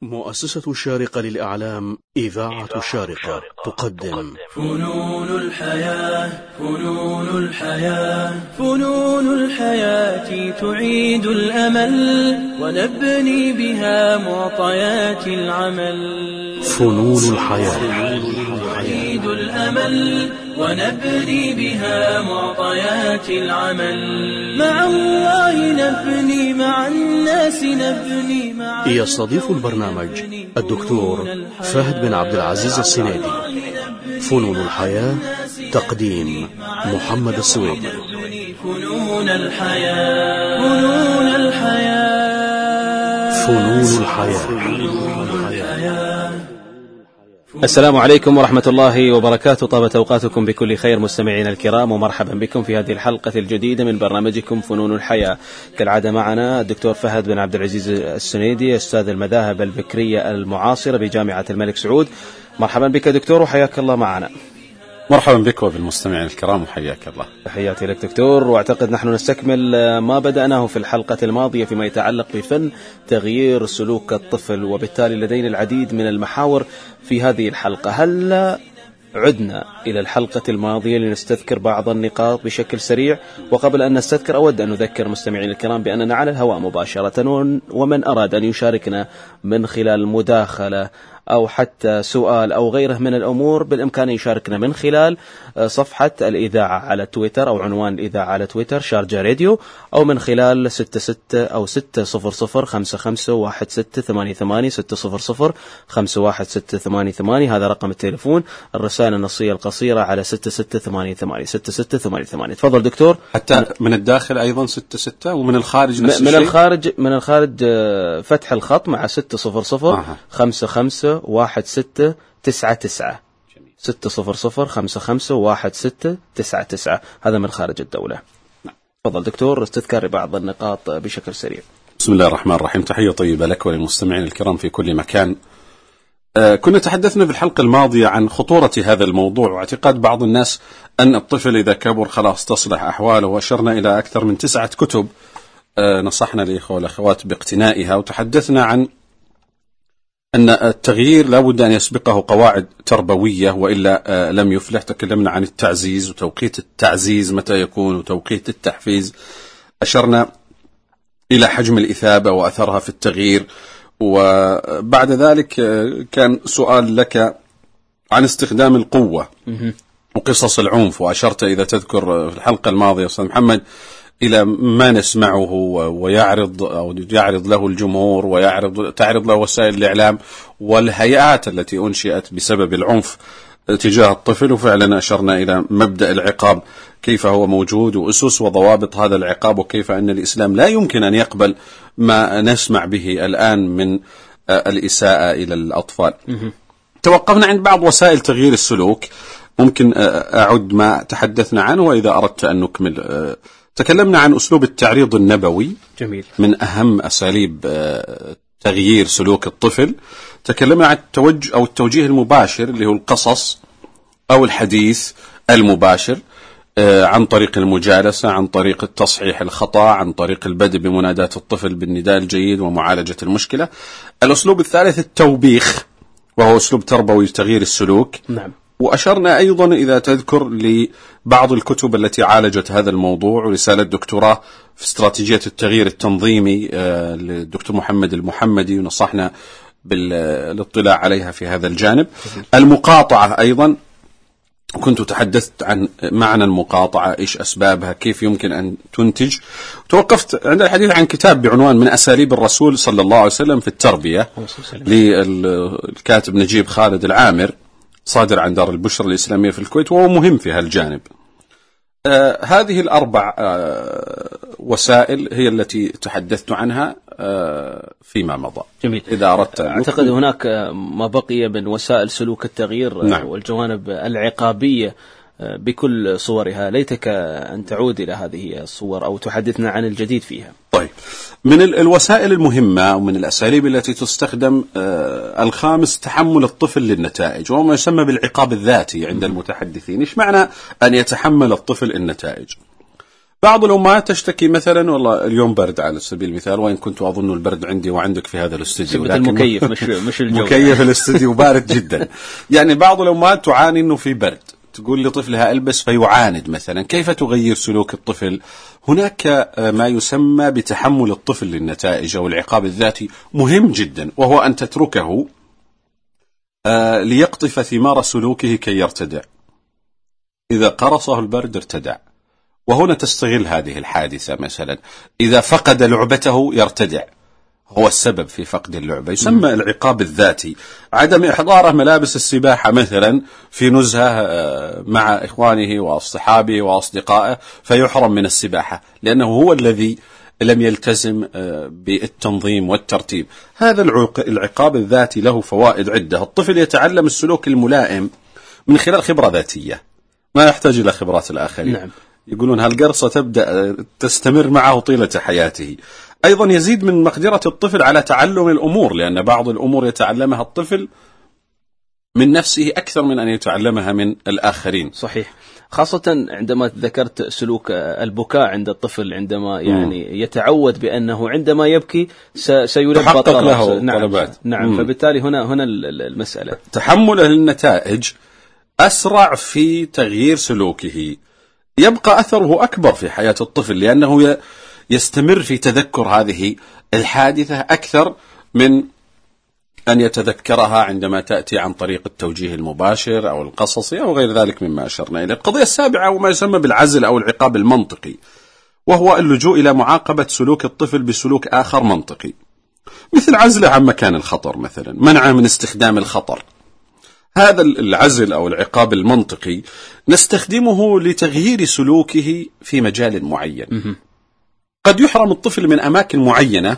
مؤسسة الشارقة للإعلام إذاعة الشارقة تقدم فنون الحياة فنون الحياة فنون الحياة تعيد الأمل ونبني بها معطيات العمل. فنون الحياة تعيد الأمل ونبني بها معطيات العمل. مع الله نبني، مع الناس نبني، مع يستضيف البرنامج الدكتور فهد بن عبد العزيز السنيدي. فنون الحياة، تقديم محمد السويدي. فنون الحياة فنون الحياة فنون الحياة. السلام عليكم ورحمة الله وبركاته. طابت أوقاتكم بكل خير مستمعين الكرام، ومرحبا بكم في هذه الحلقة الجديدة من برنامجكم فنون الحياة. كالعادة معنا الدكتور فهد بن عبد العزيز السنيدي، أستاذ المذاهب الفكرية المعاصرة بجامعة الملك سعود. مرحبا بك دكتور وحياك الله معنا. مرحبا بك وبالمستمعين الكرام وحياك الله. تحياتي لك دكتور. واعتقد نحن نستكمل ما بدأناه في الحلقة الماضية فيما يتعلق بفن تغيير سلوك الطفل، وبالتالي لدينا العديد من المحاور في هذه الحلقة. هل عدنا إلى الحلقة الماضية لنستذكر بعض النقاط بشكل سريع؟ وقبل أن نستذكر أود أن نذكر مستمعين الكرام بأننا على الهواء مباشرة، ومن أراد أن يشاركنا من خلال مداخلة أو حتى سؤال أو غيره من الأمور بالإمكان يشاركنا من خلال صفحة الإذاعة على تويتر أو عنوان الإذاعة على تويتر شارجة راديو، أو من خلال 66 أو 600-55-1688 600-51-688. هذا رقم التليفون. الرسائل النصية القصيرة على 6688 6688. تفضل دكتور. حتى من الداخل أيضا 66 ومن الخارج نفس الشيء. من الخارج فتح الخط مع 600-55-1699 600-55-1699. هذا من خارج الدولة. تفضل دكتور، استذكار بعض النقاط بشكل سريع. بسم الله الرحمن الرحيم. تحية طيبة لك وللمستمعين الكرام في كل مكان. كنا تحدثنا في الحلقة الماضية عن خطورة هذا الموضوع واعتقاد بعض الناس أن الطفل إذا كبر خلاص تصلح أحواله، وأشرنا إلى أكثر من 9 كتب نصحنا الإخوة والأخوات باقتنائها، وتحدثنا عن أن التغيير لا بد أن يسبقه قواعد تربوية وإلا لم يفلح. تكلمنا عن التعزيز وتوقيت التعزيز متى يكون وتوقيت التحفيز. أشرنا إلى حجم الإثابة وأثرها في التغيير. وبعد ذلك كان سؤال لك عن استخدام القوة وقصص العنف، وأشرت إذا تذكر في الحلقة الماضية أستاذ محمد إلى ما نسمعه ويعرض له الجمهور تعرض له وسائل الإعلام والهيئات التي أنشئت بسبب العنف تجاه الطفل. وفعلا أشرنا إلى مبدأ العقاب كيف هو موجود وأسس وضوابط هذا العقاب، وكيف أن الإسلام لا يمكن أن يقبل ما نسمع به الآن من الإساءة إلى الأطفال. توقفنا عند بعض وسائل تغيير السلوك. ممكن أعد ما تحدثنا عنه وإذا أردت أن نكمل. تكلمنا عن أسلوب التعريض النبوي. جميل. من أهم أساليب تغيير سلوك الطفل. تكلمنا عن التوجيه المباشر اللي هو القصص أو الحديث المباشر، عن طريق المجالسة، عن طريق التصحيح الخطأ، عن طريق البدء بمناداة الطفل بالنداء الجيد ومعالجة المشكلة. الأسلوب الثالث التوبيخ، وهو أسلوب تربوي تغيير السلوك. نعم. وأشرنا أيضا إذا تذكر لبعض الكتب التي عالجت هذا الموضوع، ورسالة دكتوراه في استراتيجية التغيير التنظيمي للدكتور محمد المحمدي، ونصحنا بالاطلاع عليها في هذا الجانب. المقاطعة أيضا كنت تحدثت عن معنى المقاطعة، إيش أسبابها، كيف يمكن أن تنتج. توقفت عند الحديث عن كتاب بعنوان من أساليب الرسول صلى الله عليه وسلم في التربية للكاتب نجيب خالد العامر، صادر عن دار البشرى الإسلامية في الكويت، وهو مهم في هالجانب. هذه الأربع وسائل هي التي تحدثت عنها فيما مضى. جميل. إذا أردت أعتقد هناك ما بقي من وسائل سلوك التغيير. نعم. والجوانب العقابية بكل صورها. ليتك أن تعود إلى هذه الصور أو تحدثنا عن الجديد فيها. طيب، من الوسائل المهمة ومن الأساليب التي تستخدم الخامس تحمل الطفل للنتائج، وهو ما يسمى بالعقاب الذاتي عند المتحدثين. إيش معنى أن يتحمل الطفل النتائج؟ بعض الأمهات تشتكي مثلا والله اليوم برد على سبيل المثال، وإن كنت أظن البرد عندي وعندك في هذا الاستديو، لكن المكيف مش الجو. مكيف الاستديو بارد جدا. يعني بعض الأمهات تعاني أنه في برد، تقول لطفلها البس فيعاند مثلا. كيف تغير سلوك الطفل؟ هناك ما يسمى بتحمل الطفل للنتائج أو العقاب الذاتي، مهم جدا، وهو أن تتركه ليقطف ثمار سلوكه كي يرتدع. إذا قرصه البرد ارتدع، وهنا تستغل هذه الحادثة. مثلا إذا فقد لعبته يرتدع، هو السبب في فقد اللعبة، يسمى العقاب الذاتي. عدم إحضاره ملابس السباحة مثلا في نزهة مع إخوانه وأصحابه وأصدقائه فيحرم من السباحة لأنه هو الذي لم يلتزم بالتنظيم والترتيب. هذا العقاب الذاتي له فوائد عدة. الطفل يتعلم السلوك الملائم من خلال خبرة ذاتية، ما يحتاج إلى خبرات الآخرين. نعم. يقولون هالقرصة تبدأ تستمر معه طيلة حياته. أيضا يزيد من مقدرة الطفل على تعلم الأمور، لأن بعض الأمور يتعلمها الطفل من نفسه أكثر من أن يتعلمها من الآخرين. صحيح، خاصة عندما ذكرت سلوك البكاء عند الطفل، عندما يعني يتعود بأنه عندما يبكي سيلبى له نعم طلبات. نعم. فبالتالي هنا المسألة تحمله للنتائج أسرع في تغيير سلوكه، يبقى أثره أكبر في حياة الطفل لأنه يستمر في تذكر هذه الحادثة أكثر من أن يتذكرها عندما تأتي عن طريق التوجيه المباشر أو القصصي أو غير ذلك مما أشرنا إليه. القضية السابعة وما يسمى بالعزل أو العقاب المنطقي، وهو اللجوء إلى معاقبة سلوك الطفل بسلوك آخر منطقي، مثل عزله عن مكان الخطر مثلا، منعه من استخدام الخطر. هذا العزل أو العقاب المنطقي نستخدمه لتغيير سلوكه في مجال معين. قد يحرم الطفل من أماكن معينة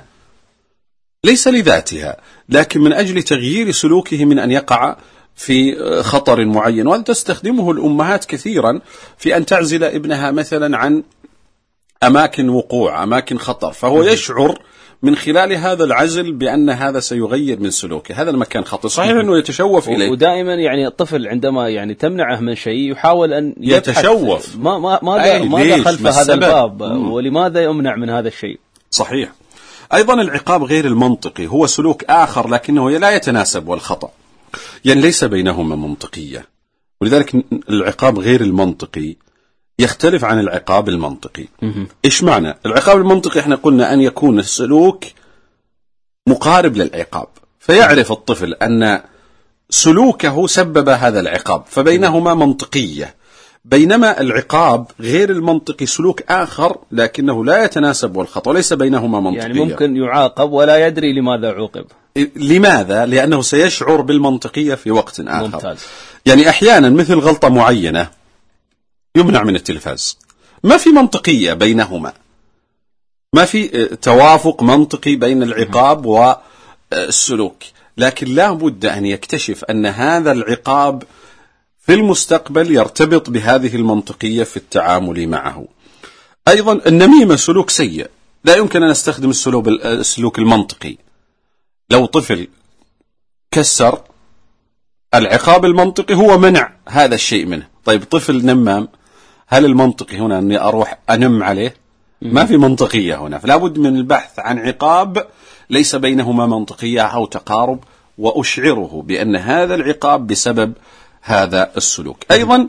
ليس لذاتها، لكن من أجل تغيير سلوكه من أن يقع في خطر معين. وهذا تستخدمه الأمهات كثيرا في أن تعزل ابنها مثلا عن أماكن وقوع، أماكن خطر، فهو يشعر من خلال هذا العزل بأن هذا سيغير من سلوكه، هذا المكان خطر. صحيح أنه يتشوف إليه، ودائما يعني الطفل عندما يعني تمنعه من شيء يحاول أن يتشوف ماذا خلف هذا الباب ولماذا يمنع من هذا الشيء. صحيح. أيضا العقاب غير المنطقي هو سلوك آخر لكنه لا يتناسب والخطأ، يعني ليس بينهما منطقية، ولذلك العقاب غير المنطقي يختلف عن العقاب المنطقي. إيش معنى العقاب المنطقي؟ احنا قلنا أن يكون السلوك مقارب للعقاب، فيعرف الطفل أن سلوكه سبب هذا العقاب، فبينهما منطقية. بينما العقاب غير المنطقي سلوك آخر لكنه لا يتناسب والخطأ، وليس بينهما منطقية. يعني ممكن يعاقب ولا يدري لماذا عوقب. لماذا؟ لأنه سيشعر بالمنطقية في وقت آخر. ممتاز. يعني أحيانا مثل غلطة معينة يمنع من التلفاز، ما في منطقية بينهما، ما في توافق منطقي بين العقاب والسلوك، لكن لا بد أن يكتشف أن هذا العقاب في المستقبل يرتبط بهذه المنطقية في التعامل معه. أيضا النميمة سلوك سيء، لا يمكن أن نستخدم السلوك المنطقي. لو طفل كسر، العقاب المنطقي هو منع هذا الشيء منه. طيب طفل نمام، هل المنطقي هنا أني أروح أنم عليه؟ ما في منطقية هنا، فلا بد من البحث عن عقاب ليس بينهما منطقية أو تقارب، وأشعره بأن هذا العقاب بسبب هذا السلوك. أيضا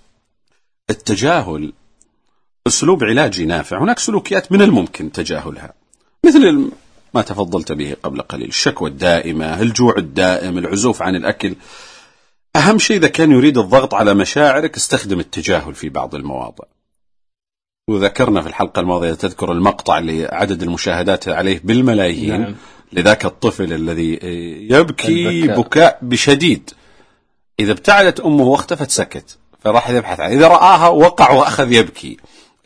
التجاهل أسلوب علاجي نافع. هناك سلوكيات من الممكن تجاهلها، مثل ما تفضلت به قبل قليل، الشكوى الدائمة، الجوع الدائم، العزوف عن الأكل. أهم شيء إذا كان يريد الضغط على مشاعرك استخدم التجاهل في بعض المواضع. وذكرنا في الحلقة الماضية تذكر المقطع اللي عدد المشاهدات عليه بالملايين. نعم. لذاك الطفل الذي يبكي بكاء بشديد، إذا ابتعدت أمه واختفت سكت، فراح يبحث عنها، إذا رآها وقع وأخذ يبكي.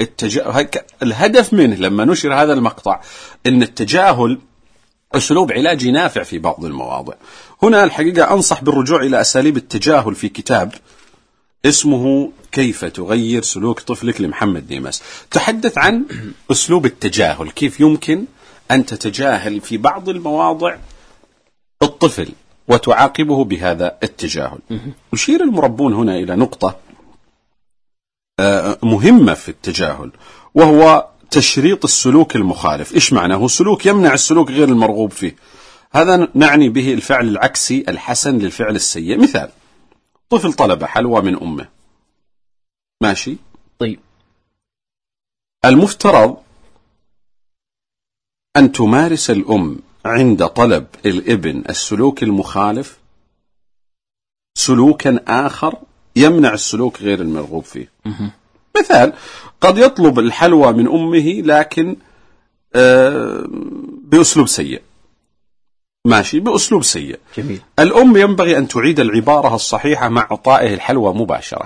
الهدف منه لما نشر هذا المقطع أن التجاهل أسلوب علاجي نافع في بعض المواضع. هنا الحقيقة أنصح بالرجوع إلى أساليب التجاهل في كتاب اسمه كيف تغير سلوك طفلك لمحمد ديماس. تحدث عن أسلوب التجاهل، كيف يمكن أن تتجاهل في بعض المواضع الطفل وتعاقبه بهذا التجاهل. يشير المربون هنا إلى نقطة مهمة في التجاهل، وهو تشريط السلوك المخالف. إيش معنى؟ هو سلوك يمنع السلوك غير المرغوب فيه. هذا نعني به الفعل العكسي الحسن للفعل السيء. مثال: طفل طلب حلوى من أمه، ماشي؟ طيب، المفترض أن تمارس الأم عند طلب الابن السلوك المخالف سلوكا آخر يمنع السلوك غير المرغوب فيه. مثال: قد يطلب الحلوى من أمه لكن بأسلوب سيء، ماشي، بأسلوب سيء. جميل. الأم ينبغي أن تعيد العبارة الصحيحة مع إعطائه الحلوى مباشرة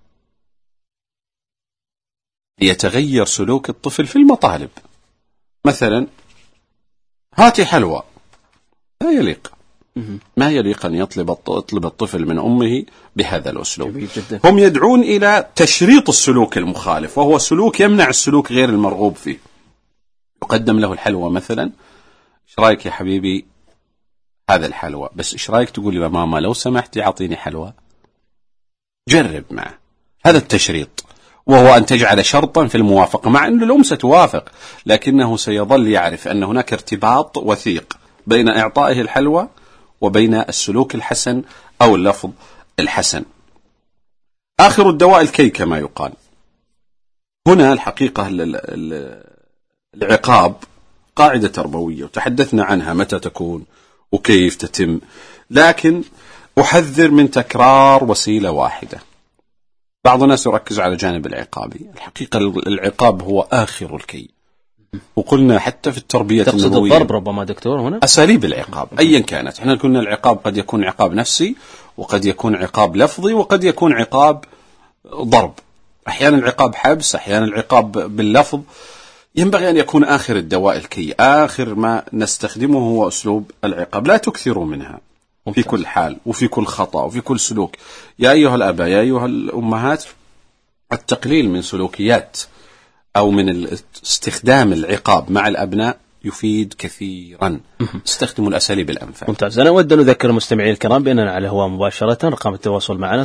ليتغير سلوك الطفل في المطالب. مثلا: هاتي حلوى. لا يليق، ما يليق أن يطلب الطفل من أمه بهذا الأسلوب. جميل جدا. هم يدعون إلى تشريط السلوك المخالف، وهو سلوك يمنع السلوك غير المرغوب فيه. يقدم له الحلوى مثلا: إيش رأيك يا حبيبي هذا الحلوى، بس إيش رأيك تقول لي ماما لو سمحتي أعطيني حلوى؟ جرب معه. هذا التشريط، وهو أن تجعل شرطا في الموافقة، مع أن الأم ستوافق، لكنه سيظل يعرف أن هناك ارتباط وثيق بين إعطائه الحلوى وبين السلوك الحسن أو اللفظ الحسن. آخر الدواء الكي كما يقال. هنا الحقيقة العقاب قاعدة تربوية وتحدثنا عنها متى تكون وكيف تتم، لكن أحذر من تكرار وسيلة واحدة. بعض الناس يركز على جانب العقابي، الحقيقة العقاب هو آخر الكي، وقلنا حتى في التربية تقصد النبوية الضرب ربما دكتور هنا؟ أساليب العقاب أيا كانت. احنا قلنا العقاب قد يكون عقاب نفسي، وقد يكون عقاب لفظي، وقد يكون عقاب ضرب، أحيانا العقاب حبس، أحيانا العقاب باللفظ. ينبغي أن يكون آخر الدواء الكي، آخر ما نستخدمه هو أسلوب العقاب. لا تكثروا منها في كل حال وفي كل خطأ وفي كل سلوك. يا أيها الآباء يا أيها الأمهات، التقليل من سلوكيات أو من استخدام العقاب مع الأبناء يفيد كثيرا. استخدموا الأساليب الأمثل. ممتاز. أنا أود أن أذكر المستمعين الكرام بأننا على الهواء مباشرة. رقم التواصل معنا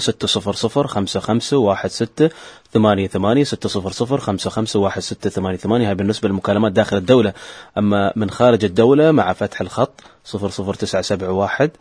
600-55-16-88 600-55-16-88. هاي بالنسبة للمكالمات داخل الدولة. أما من خارج الدولة مع فتح الخط 00971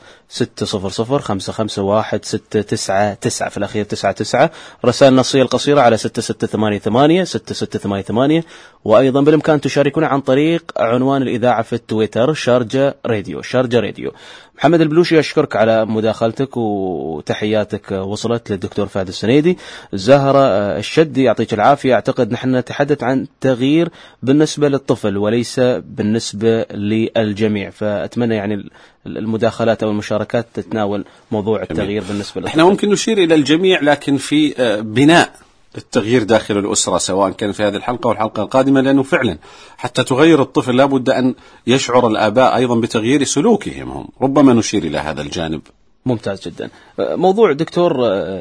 600-55-1-699 في الأخير 99. رسائل نصية القصيرة على 6688 6688. وأيضا بالإمكان تشاركونا عن طريق عنوان الإذاعة في التويتر شارجة راديو. محمد البلوشي أشكرك على مداخلتك وتحياتك وصلت للدكتور فهد السنيدي. زهرة الشدي يعطيك العافية. أعتقد نحن نتحدث عن تغيير بالنسبة للطفل وليس بالنسبة للجميع، فأتمنى يعني المداخلات أو المشاركات تتناول موضوع التغيير بالنسبة للطفل. احنا ممكن نشير إلى الجميع، لكن في بناء التغيير داخل الأسرة، سواء كان في هذه الحلقة أو الحلقة القادمة، لأنه فعلا حتى تغير الطفل لابد أن يشعر الآباء أيضا بتغيير سلوكهم هم. ربما نشير إلى هذا الجانب. ممتاز جدا. موضوع دكتور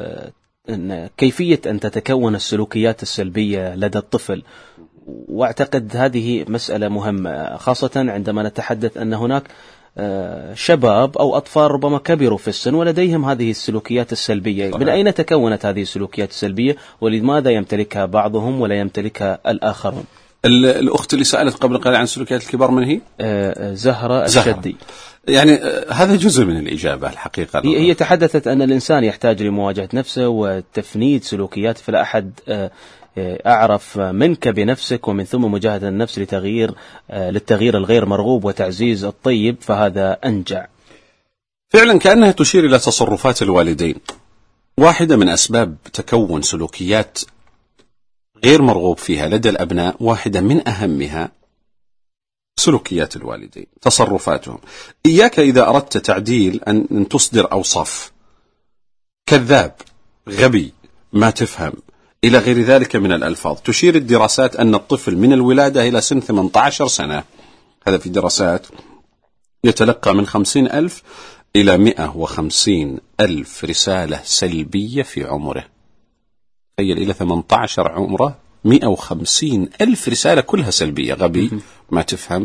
كيفية أن تتكون السلوكيات السلبية لدى الطفل، وأعتقد هذه مسألة مهمة خاصة عندما نتحدث أن هناك شباب أو أطفال ربما كبروا في السن ولديهم هذه السلوكيات السلبية. من أين تكونت هذه السلوكيات السلبية ولماذا يمتلكها بعضهم ولا يمتلكها الآخرون؟ الأخت اللي سألت قبل قليل عن سلوكيات الكبار من هي؟ زهرة الشدي. يعني هذا جزء من الإجابة الحقيقة. هي تحدثت أن الإنسان يحتاج لمواجهة نفسه وتفنيد سلوكياته، فلا أحد أعرف منك بنفسك ومن ثم مجاهدة النفس للتغيير الغير مرغوب وتعزيز الطيب، فهذا أنجع. فعلا كأنها تشير إلى تصرفات الوالدين. واحدة من أسباب تكون سلوكيات غير مرغوب فيها لدى الأبناء، واحدة من أهمها سلوكيات الوالدين، تصرفاتهم. إياك إذا أردت تعديل أن تصدر أوصاف كذاب، غبي، ما تفهم، إلى غير ذلك من الألفاظ. تشير الدراسات أن الطفل من الولادة إلى سن 18 سنة، هذا في دراسات، يتلقى من 50,000 إلى 150,000 رسالة سلبية في عمره. تخيل إلى 18 عمره 150,000 رسالة كلها سلبية. غبي، ما تفهم،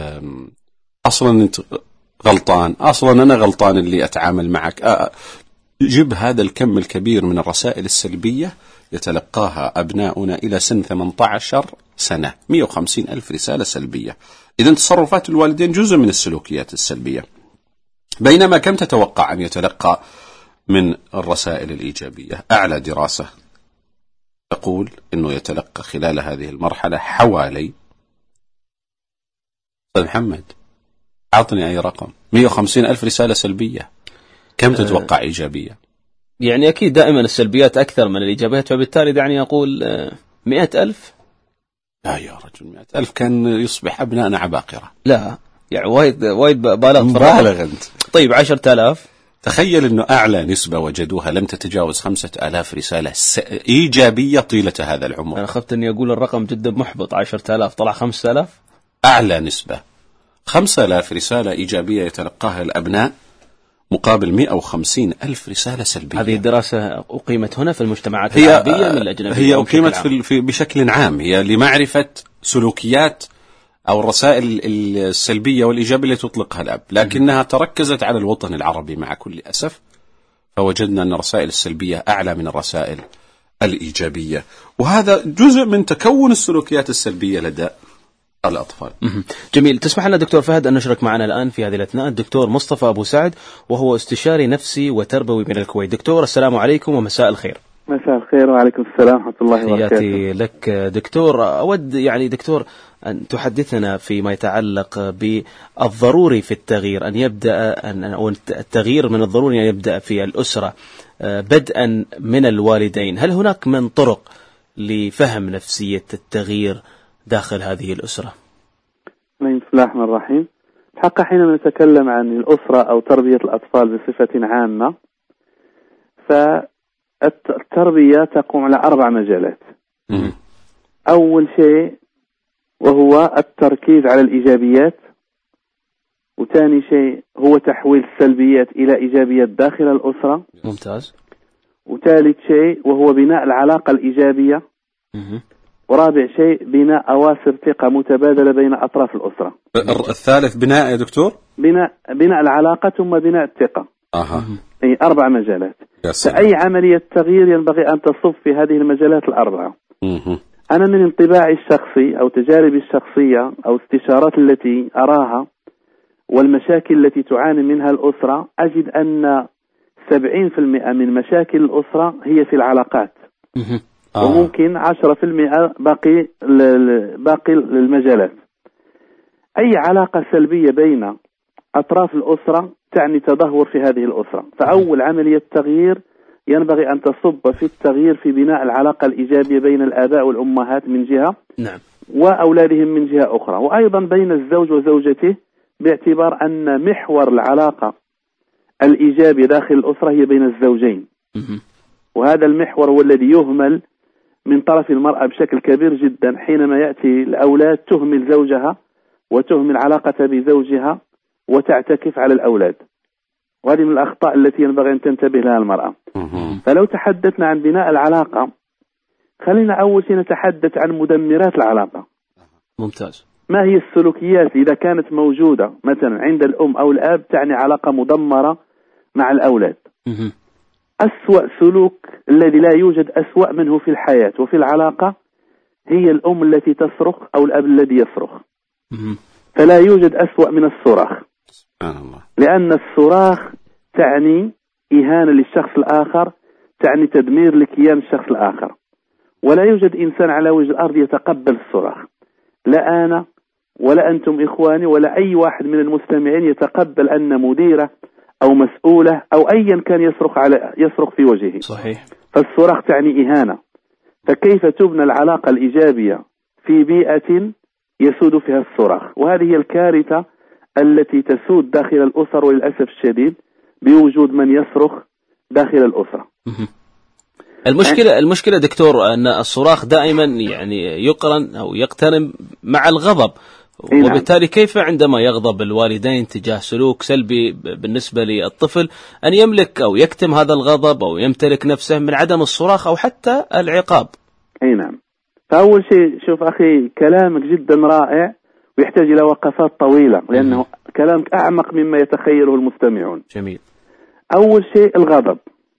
أصلا أنت غلطان، أصلا أنا غلطان اللي أتعامل معك، جب هذا الكم الكبير من الرسائل السلبية يتلقاها أبناؤنا إلى سن 18 سنة، 150 ألف رسالة سلبية. إذن تصرفات الوالدين جزء من السلوكيات السلبية. بينما كم تتوقع أن يتلقى من الرسائل الإيجابية؟ أعلى دراسة تقول أنه يتلقى خلال هذه المرحلة حوالي، محمد أعطني أي رقم، 150 ألف رسالة سلبية. كم تتوقع إيجابية؟ يعني أكيد دائما السلبيات أكثر من الإيجابيات، فبالتالي دعني أقول 100,000. لا يا رجل، 100,000 كان يصبح أبنائنا عباقرة. لا يعني وايد بالغ أنت. طيب 10,000. تخيل أنه أعلى نسبة وجدوها لم تتجاوز 5,000 رسالة إيجابية طيلة هذا العمر. أنا خفت أني أقول الرقم جدا محبط، 10,000 طلع 5,000. أعلى نسبة 5,000 رسالة إيجابية يتلقاها الأبناء مقابل 150 ألف رسالة سلبية. هذه الدراسة أقيمت هنا في المجتمعات العربية من الأجنبية؟ هي أقيمت بشكل عام، هي لمعرفة سلوكيات أو الرسائل السلبية والإيجابية التي تطلقها الأب، لكنها تركزت على الوطن العربي مع كل أسف، فوجدنا أن الرسائل السلبية أعلى من الرسائل الإيجابية، وهذا جزء من تكون السلوكيات السلبية لدى الأطفال. جميل. تسمح لنا دكتور فهد أن نشرك معنا الآن في هذه الأثناء الدكتور مصطفى أبو سعد، وهو استشاري نفسي وتربوي من الكويت. دكتور السلام عليكم ومساء الخير. مساء الخير وعليكم السلام ورحمة الله وبركاته. تحياتي لك دكتور. أود يعني دكتور أن تحدثنا فيما يتعلق بالضروري في التغيير، أن يبدأ أو التغيير من الضروري أن يبدأ في الأسرة بدءا من الوالدين. هل هناك من طرق لفهم نفسية التغيير داخل هذه الأسرة؟ بسم الله الرحمن الرحيم. الحق حينما نتكلم عن الأسرة أو تربية الأطفال بصفة عامة، فالتربية تقوم على 4 مجالات. أول شيء وهو التركيز على الإيجابيات، وثاني شيء هو تحويل السلبيات إلى إيجابيات داخل الأسرة. ممتاز. وثالث شيء وهو بناء العلاقة الإيجابية. ورابع شيء بناء أواصر ثقة متبادلة بين أطراف الأسرة. الثالث بناء يا دكتور؟ بناء العلاقة ثم بناء الثقة. أي 4 مجالات. فأي عملية تغيير ينبغي أن تصب في هذه المجالات ال4. أنا من انطباعي الشخصي أو تجاربي الشخصية أو استشارات التي أراها والمشاكل التي تعاني منها الأسرة، أجد أن 70% من مشاكل الأسرة هي في العلاقات. وممكن 10% باقي المجالات. أي علاقة سلبية بين أطراف الأسرة تعني تدهور في هذه الأسرة. فأول عملية تغيير ينبغي أن تصب في التغيير في بناء العلاقة الإيجابية بين الآباء والأمهات من جهة، نعم، وأولادهم من جهة أخرى، وأيضا بين الزوج وزوجته، باعتبار أن محور العلاقة الإيجابية داخل الأسرة هي بين الزوجين. وهذا المحور هو الذي يهمل من طرف المرأة بشكل كبير جدا. حينما يأتي الأولاد تهمل زوجها وتهمل علاقة بزوجها وتعتكف على الأولاد، وهذه من الأخطاء التي ينبغي أن تنتبه لها المرأة. فلو تحدثنا عن بناء العلاقة، خلينا أول شيء نتحدث عن مدمرات العلاقة. ممتاز. ما هي السلوكيات إذا كانت موجودة مثلا عند الأم أو الأب تعني علاقة مدمرة مع الأولاد؟ أسوأ سلوك الذي لا يوجد أسوأ منه في الحياة وفي العلاقة هي الأم التي تصرخ أو الأب الذي يصرخ. فلا يوجد أسوأ من الصراخ، لأن الصراخ تعني إهانة للشخص الآخر، تعني تدمير لكيان الشخص الآخر. ولا يوجد إنسان على وجه الأرض يتقبل الصراخ، لا أنا ولا أنتم إخواني ولا أي واحد من المستمعين يتقبل أن مديرة أو مسؤولة أو أيا كان يصرخ في وجهه. صحيح. فالصراخ تعني إهانة. فكيف تبنى العلاقة الإيجابية في بيئة يسود فيها الصراخ؟ وهذه هي الكارثة التي تسود داخل الأسر، وللأسف الشديد بوجود من يصرخ داخل الأسرة. المشكلة دكتور أن الصراخ دائما يعني يقرن أو يقترن مع الغضب، وبالتالي كيف عندما يغضب الوالدين تجاه سلوك سلبي بالنسبة للطفل أن يملك أو يكتم هذا الغضب أو يمتلك نفسه من عدم الصراخ أو حتى العقاب؟ أي نعم. فأول شيء شوف أخي، كلامك جدا رائع ويحتاج إلى وقفات طويلة، لأنه كلامك أعمق مما يتخيله المستمعون. جميل. أول شيء الغضب.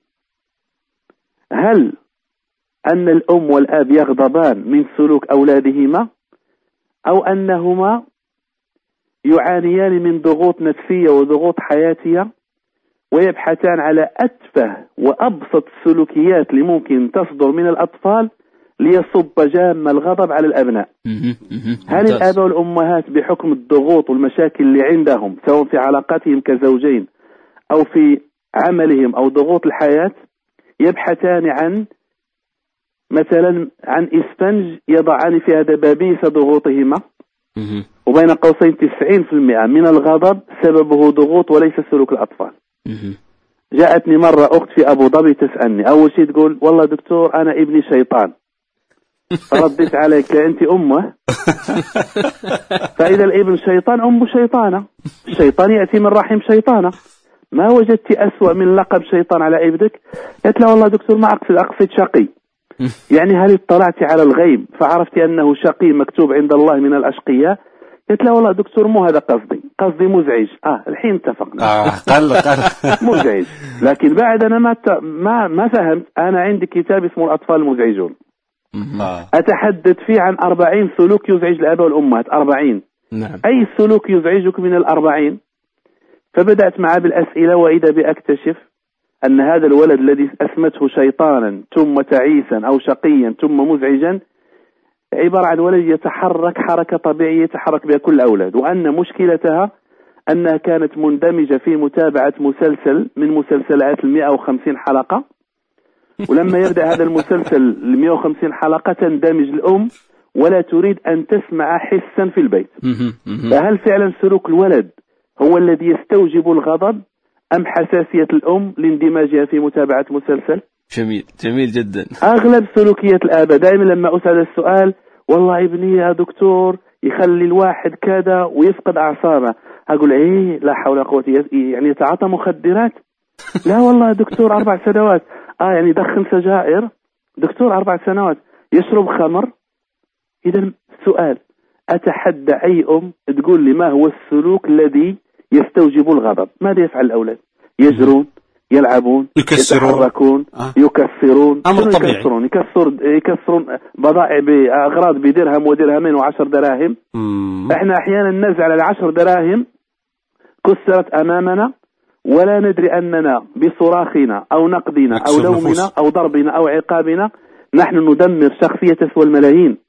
هل أن الأم والأب يغضبان من سلوك أولادهما، أو أنهما يعانيان من ضغوط نفسية وضغوط حياتية ويبحثان على أتفه وأبسط السلوكيات اللي ممكن تصدر من الأطفال ليصب جام الغضب على الأبناء؟ هل الآباء والأمهات بحكم الضغوط والمشاكل اللي عندهم سواء في علاقاتهم كزوجين أو في عملهم أو ضغوط الحياة يبحثان عن مثلا عن إسفنج يضعان فيها دبابيس ضغوطهما؟ وبين قوسين 90% من الغضب سببه ضغوط وليس سلوك الأطفال. جاءتني مرة أخت في أبو ظبي تسألني، أول شيء تقول والله دكتور أنا ابني شيطان. رديت عليك أنت أمه. فإذا الابن شيطان أمه شيطانة، الشيطان يأتي من رحم شيطانة. ما وجدت أسوأ من لقب شيطان على ابنك؟ قلت لا والله دكتور ما أقصد شقي. يعني هل اطلعت على الغيب فعرفت أنه شقي مكتوب عند الله من الأشقياء؟ قلت لا والله دكتور مو هذا قصدي مزعج. الحين اتفقنا. قل مزعج. لكن بعد أنا ما فهمت. أنا عندي كتاب اسمه الأطفال المزعجون، أتحدث فيه عن 40 سلوك يزعج الآباء والأمهات. 40. نعم. أي سلوك يزعجك من 40؟ فبدأت معه بالأسئلة، وإذا بأكتشف أن هذا الولد الذي أسمته شيطانا ثم تعيسا أو شقيا ثم مزعجا عبارة عن ولد يتحرك حركة طبيعية يتحرك بها كل الأولاد، وأن مشكلتها أنها كانت مندمجة في متابعة مسلسل من مسلسلات 150 حلقة، ولما يبدأ هذا المسلسل 150 حلقة تندمج الأم ولا تريد أن تسمع حسا في البيت. فهل فعلا سلوك الولد هو الذي يستوجب الغضب أم حساسية الأم لاندماجها في متابعة مسلسل؟ جميل جدا. أغلب سلوكيات الآباء دائما لما أسأل السؤال والله ابني يا دكتور يخلي الواحد كذا ويفقد أعصابه، أقول لا حول ولا قوة، يعني يتعاطى مخدرات؟ لا والله دكتور 4 سنوات. يعني يدخن سجائر؟ دكتور 4 سنوات. يشرب خمر؟ إذا سؤال، أتحدى أي أم تقول لي ما هو السلوك الذي يستوجب الغضب؟ ماذا يفعل الأولاد؟ يجرون، يلعبون، يتحركون، يكسرون. أمر طبيعي. يكسرون بضائع بأغراض بدرهم ودرهمين و10 دراهم. احنا أحيانا نزعل على 10 دراهم كسرت أمامنا ولا ندري أننا بصراخنا أو نقدنا أو لومنا أو ضربنا أو عقابنا نحن ندمر شخصية تسوى الملايين.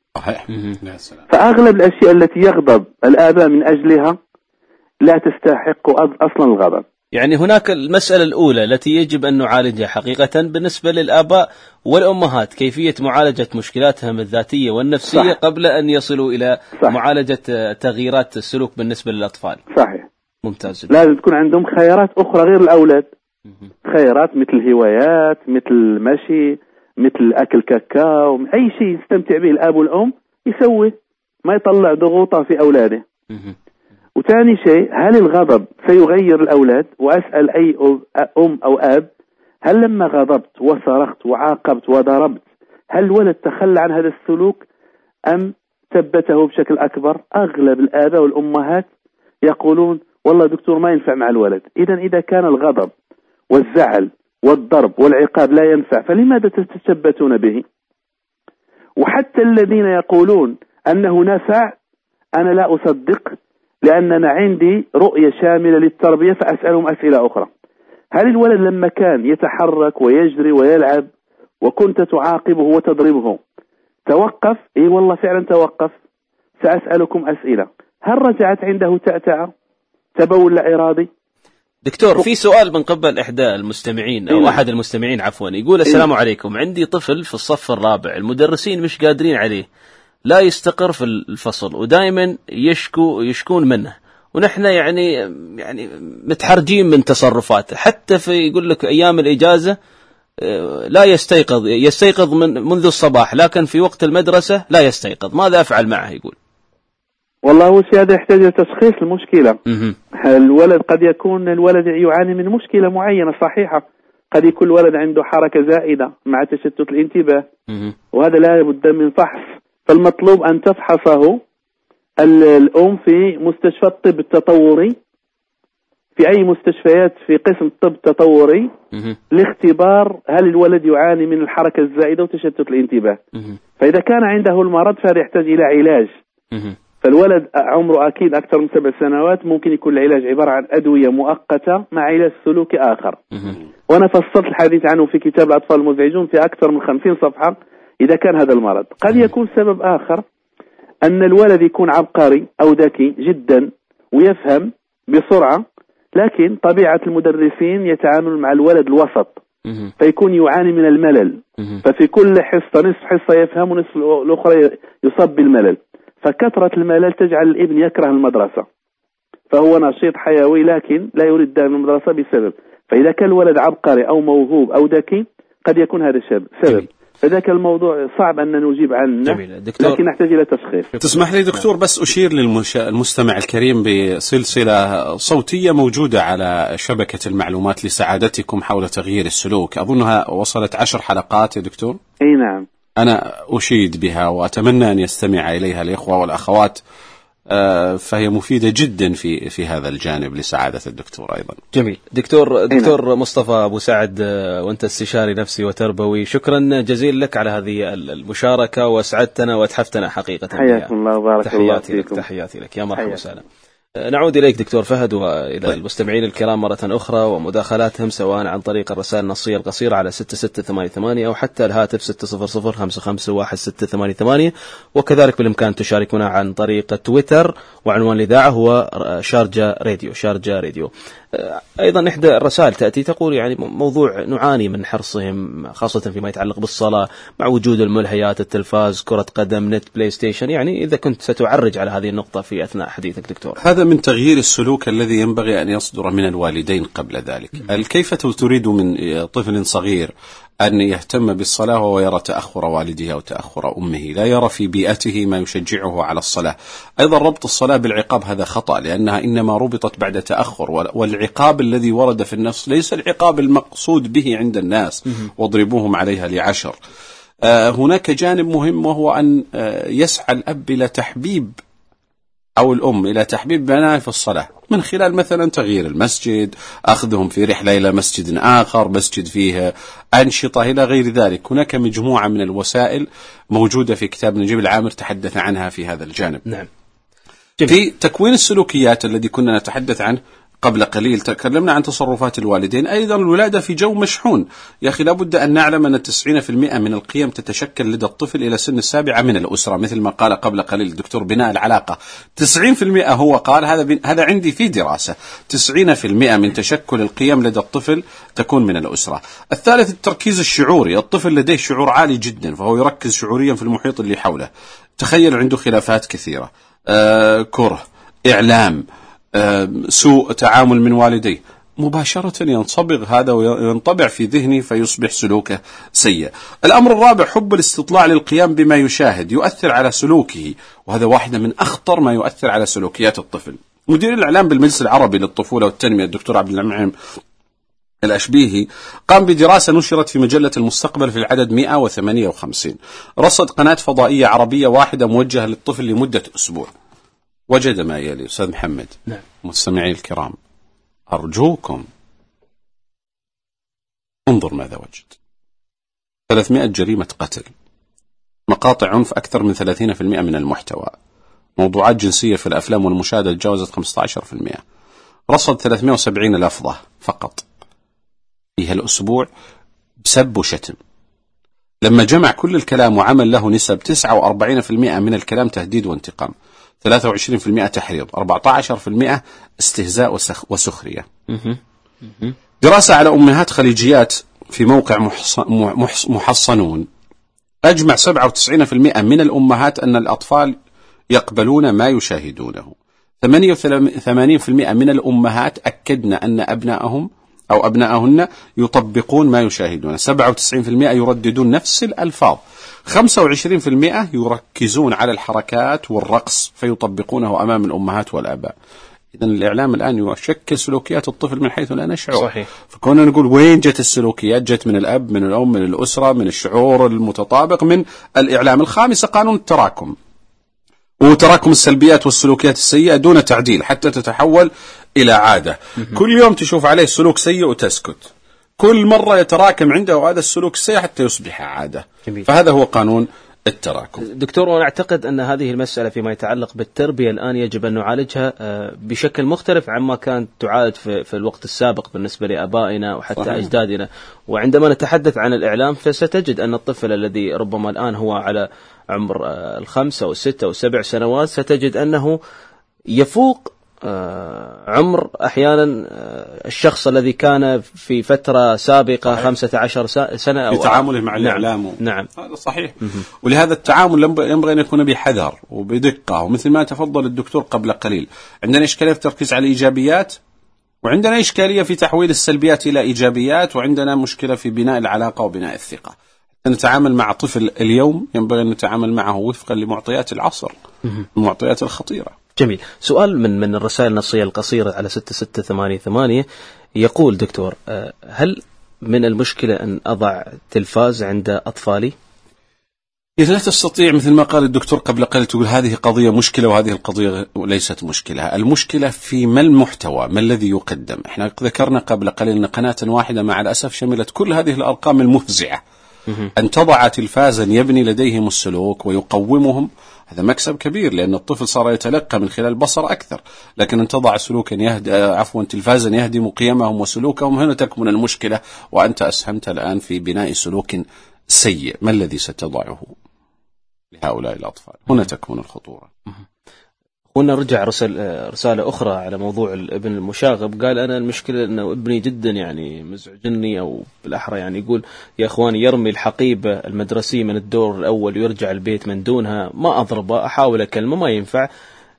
فأغلب الأشياء التي يغضب الآباء من أجلها لا تستحق أصلا الغضب. يعني هناك المسألة الأولى التي يجب أن نعالجها حقيقة بالنسبة للآباء والأمهات، كيفية معالجة مشكلاتهم الذاتية والنفسية. صح. قبل أن يصلوا إلى صح. معالجة تغييرات السلوك بالنسبة للأطفال. صحيح. ممتاز. لازم تكون عندهم خيارات أخرى غير الأولاد. خيارات مثل هوايات، مثل المشي، مثل أكل كاكاو، أي شيء يستمتع به الأب والأم يسوي، ما يطلع ضغوطه في أولاده. وثاني شيء، هل الغضب سيغير الأولاد؟ وأسأل أي أم أو أب، هل لما غضبت وصرخت وعاقبت وضربت هل الولد تخلى عن هذا السلوك أم ثبته بشكل أكبر؟ أغلب الآباء والأمهات يقولون والله دكتور ما ينفع مع الولد. إذا كان الغضب والزعل والضرب والعقاب لا ينفع فلماذا تتثبتون به؟ وحتى الذين يقولون أنه نفع أنا لا أصدق، لأننا عندي رؤية شاملة للتربية، فأسألهم أسئلة أخرى. هل الولد لما كان يتحرك ويجري ويلعب وكنت تعاقبه وتضربه توقف؟ والله فعلا توقف. سأسألكم أسئلة، هل رجعت عنده تأتأة، تبول لا إرادي؟ دكتور، في سؤال من قبل إحدى المستمعين أو أحد المستمعين عفوا، يقول السلام عليكم، عندي طفل في الصف الرابع، المدرسين مش قادرين عليه، لا يستقر في الفصل ودائما يشكون منه، ونحن يعني متحرجين من تصرفاته، حتى في يقول لك أيام الإجازة لا يستيقظ منذ الصباح، لكن في وقت المدرسة لا يستيقظ، ماذا أفعل معه؟ يقول والله هو هذا يحتاج تشخيص المشكلة. الولد قد يكون الولد يعاني من مشكلة معينة صحيحة، قد يكون الولد عنده حركة زائدة مع تشتت الانتباه، وهذا لا بد من فحص. فالمطلوب أن تفحصه الأم في مستشفى الطب التطوري في أي مستشفيات في قسم طب تطوري لاختبار هل الولد يعاني من الحركة الزائدة وتشتت الانتباه. فإذا كان عنده المرض فهذا يحتاج إلى علاج. فالولد عمره أكيد أكثر من 7 سنوات، ممكن يكون العلاج عبارة عن أدوية مؤقتة مع علاج سلوكي آخر. وأنا فصلت الحديث عنه في كتاب الأطفال المزعجون في أكثر من 50 صفحة. إذا كان هذا المرض قد يكون سبب آخر أن الولد يكون عبقري أو ذكي جدا ويفهم بسرعة، لكن طبيعة المدرسين يتعامل مع الولد الوسط فيكون يعاني من الملل، ففي كل حصة نصف حصة يفهم ونصف الأخرى يصاب بالملل، فكثرة الملل تجعل الابن يكره المدرسة، فهو نشيط حيوي لكن لا يريد دائما المدرسة بسبب. فإذا كان الولد عبقري أو موهوب أو ذكي قد يكون هذا سبب. فذاك الموضوع صعب أن نجيب عنه، لكن نحتاج إلى تشخيص. تسمح لي دكتور بس أشير للمستمع الكريم بسلسلة صوتية موجودة على شبكة المعلومات لسعادتكم حول تغيير السلوك، أظنها وصلت 10 حلقات يا دكتور. أي نعم. أنا أشيد بها وأتمنى أن يستمع إليها الإخوة والأخوات، فهي مفيدة جدا في هذا الجانب لسعادة الدكتور أيضا. جميل. دكتور مصطفى أبو سعد، وأنت استشاري نفسي وتربوي، شكرا جزيلا لك على هذه المشاركة، وأسعدتنا وأتحفتنا حقيقة. حياكم الله وبارك الله فيكم. تحياتي لك، يا مرحبا وسهلا. نعود إليك دكتور فهد وإلى المستمعين الكرام مرة أخرى ومداخلاتهم سواء عن طريق الرسائل النصية القصيرة على 6688 أو حتى الهاتف 600-551688، وكذلك بالإمكان تشاركنا عن طريق تويتر، وعنوان الإذاعة هو شارجة راديو. أيضا إحدى الرسائل تأتي تقول يعني موضوع نعاني من حرصهم خاصة فيما يتعلق بالصلاة مع وجود الملهيات، التلفاز، كرة قدم، نت، بلاي ستيشن. يعني إذا كنت ستعرج على هذه النقطة في أثناء حديثك دكتور. هذا من تغيير السلوك الذي ينبغي أن يصدر من الوالدين قبل ذلك. كيف تريد من طفل صغير أن يهتم بالصلاة وهو يرى تأخر والده أو تأخر أمه، لا يرى في بيئته ما يشجعه على الصلاة؟ أيضا ربط الصلاة بالعقاب هذا خطأ، لأنها إنما ربطت بعد تأخر، والعقاب الذي ورد في النص ليس العقاب المقصود به عند الناس، واضربوهم عليها ل10. هناك جانب مهم، وهو أن يسعى الأب إلى تحبيب أو الأم إلى تحبيب بنائه في الصلاة من خلال مثلا تغيير المسجد، أخذهم في رحلة إلى مسجد آخر، مسجد فيه أنشطة إلى غير ذلك. هناك مجموعة من الوسائل موجودة في كتاب نجيب العامر تحدث عنها في هذا الجانب. نعم. في تكوين السلوكيات الذي كنا نتحدث عنه قبل قليل تكلمنا عن تصرفات الوالدين. أيضا الولادة في جو مشحون. يا أخي لابد أن نعلم أن 90% من القيم تتشكل لدى الطفل إلى سن 7 من الأسرة، مثل ما قال قبل قليل الدكتور بناء العلاقة. 90% هو قال هذا عندي في دراسة، 90% من تشكل القيم لدى الطفل تكون من الأسرة. الثالث التركيز الشعوري. الطفل لديه شعور عالي جدا، فهو يركز شعوريا في المحيط اللي حوله. تخيل عنده خلافات كثيرة، كره، إعلام، سوء تعامل من والديه، مباشرة ينصبغ هذا وينطبع في ذهنه فيصبح سلوكه سيء. الأمر الرابع حب الاستطلاع للقيام بما يشاهد، يؤثر على سلوكه، وهذا واحدة من أخطر ما يؤثر على سلوكيات الطفل. مدير الإعلام بالمجلس العربي للطفولة والتنمية الدكتور عبد المنعم الأشبيهي قام بدراسة نشرت في مجلة المستقبل في العدد 158، رصد قناة فضائية عربية واحدة موجهة للطفل لمدة أسبوع، وجد ما يلي. أستاذ محمد، نعم. مستمعي الكرام، أرجوكم انظر ماذا وجد: 300 جريمة قتل، مقاطع عنف أكثر من 30% من المحتوى، موضوعات جنسية في الأفلام والمشاهدة تجاوزت 15%، رصد 370 لفظة فقط في هالأسبوع بسب وشتم. لما جمع كل الكلام وعمل له نسب، 49% من الكلام تهديد وانتقام، 23% تحريض، 14% استهزاء وسخرية. دراسة على أمهات خليجيات في موقع محصنون أجمع 97% من الأمهات أن الأطفال يقبلون ما يشاهدونه. 88% من الأمهات أكدن أن أبنائهم أو أبنائهن يطبقون ما يشاهدون. 97% يرددون نفس الألفاظ. 25% يركزون على الحركات والرقص فيطبقونه أمام الأمهات والآباء. إذن الإعلام الآن يشكل سلوكيات الطفل من حيث لا نشعر. صحيح. فكنا نقول وين جت السلوكيات؟ جت من الأب، من الأم، من الأسرة، من الشعور المتطابق، من الإعلام. الخامسة قانون التراكم، وتراكم السلبيات والسلوكيات السيئة دون تعديل حتى تتحول إلى عادة. كل يوم تشوف عليه سلوك سيء وتسكت، كل مرة يتراكم عنده هذا السلوك السيء حتى يصبح عادة. فهذا هو قانون التراكم. دكتور، وأنا أعتقد أن هذه المسألة فيما يتعلق بالتربية الآن يجب أن نعالجها بشكل مختلف عما كانت تعالج في الوقت السابق بالنسبة لآبائنا وحتى صحيح. أجدادنا. وعندما نتحدث عن الإعلام فستجد أن الطفل الذي ربما الآن هو على عمر 5 أو 6 أو 7 سنوات ستجد أنه يفوق عمر أحيانا الشخص الذي كان في فترة سابقة 15 سنة في تعامله مع الإعلام. نعم هذا صحيح. ولهذا التعامل ينبغي أن يكون بحذر وبدقة، ومثل ما تفضل الدكتور قبل قليل، عندنا إشكالية في التركيز على الإيجابيات، وعندنا إشكالية في تحويل السلبيات إلى إيجابيات، وعندنا مشكلة في بناء العلاقة وبناء الثقة. نتعامل مع طفل اليوم ينبغي أن نتعامل معه وفقا لمعطيات العصر، المعطيات الخطيرة. جميل. سؤال من الرسائل النصية القصيرة على 6688 يقول: دكتور، هل من المشكلة أن أضع تلفاز عند أطفالي؟ إذا لا تستطيع، مثل ما قال الدكتور قبل قليل، تقول هذه قضية مشكلة وهذه القضية ليست مشكلة. المشكلة في ما المحتوى، ما الذي يقدم. احنا ذكرنا قبل قليل أن قناة واحدة مع الأسف شملت كل هذه الأرقام المفزعة. أن تضع تلفازا يبني لديهم السلوك ويقومهم، هذا مكسب كبير، لأن الطفل صار يتلقى من خلال البصر أكثر. لكن أن تضع سلوكا تلفازا يهدم قيمهم وسلوكهم، هنا تكمن المشكلة. وأنت أسهمت الآن في بناء سلوك سيء. ما الذي ستضعه لهؤلاء الأطفال؟ هنا تكمن الخطورة. هنا رجع رسالة أخرى على موضوع الابن المشاغب. قال: أنا المشكلة أنه ابني جدا يعني مزعجني، أو بالأحرى يعني يقول: يا أخواني، يرمي الحقيبة المدرسية من الدور الأول ويرجع البيت من دونها، ما أضربه، أحاول أكلمه ما ينفع،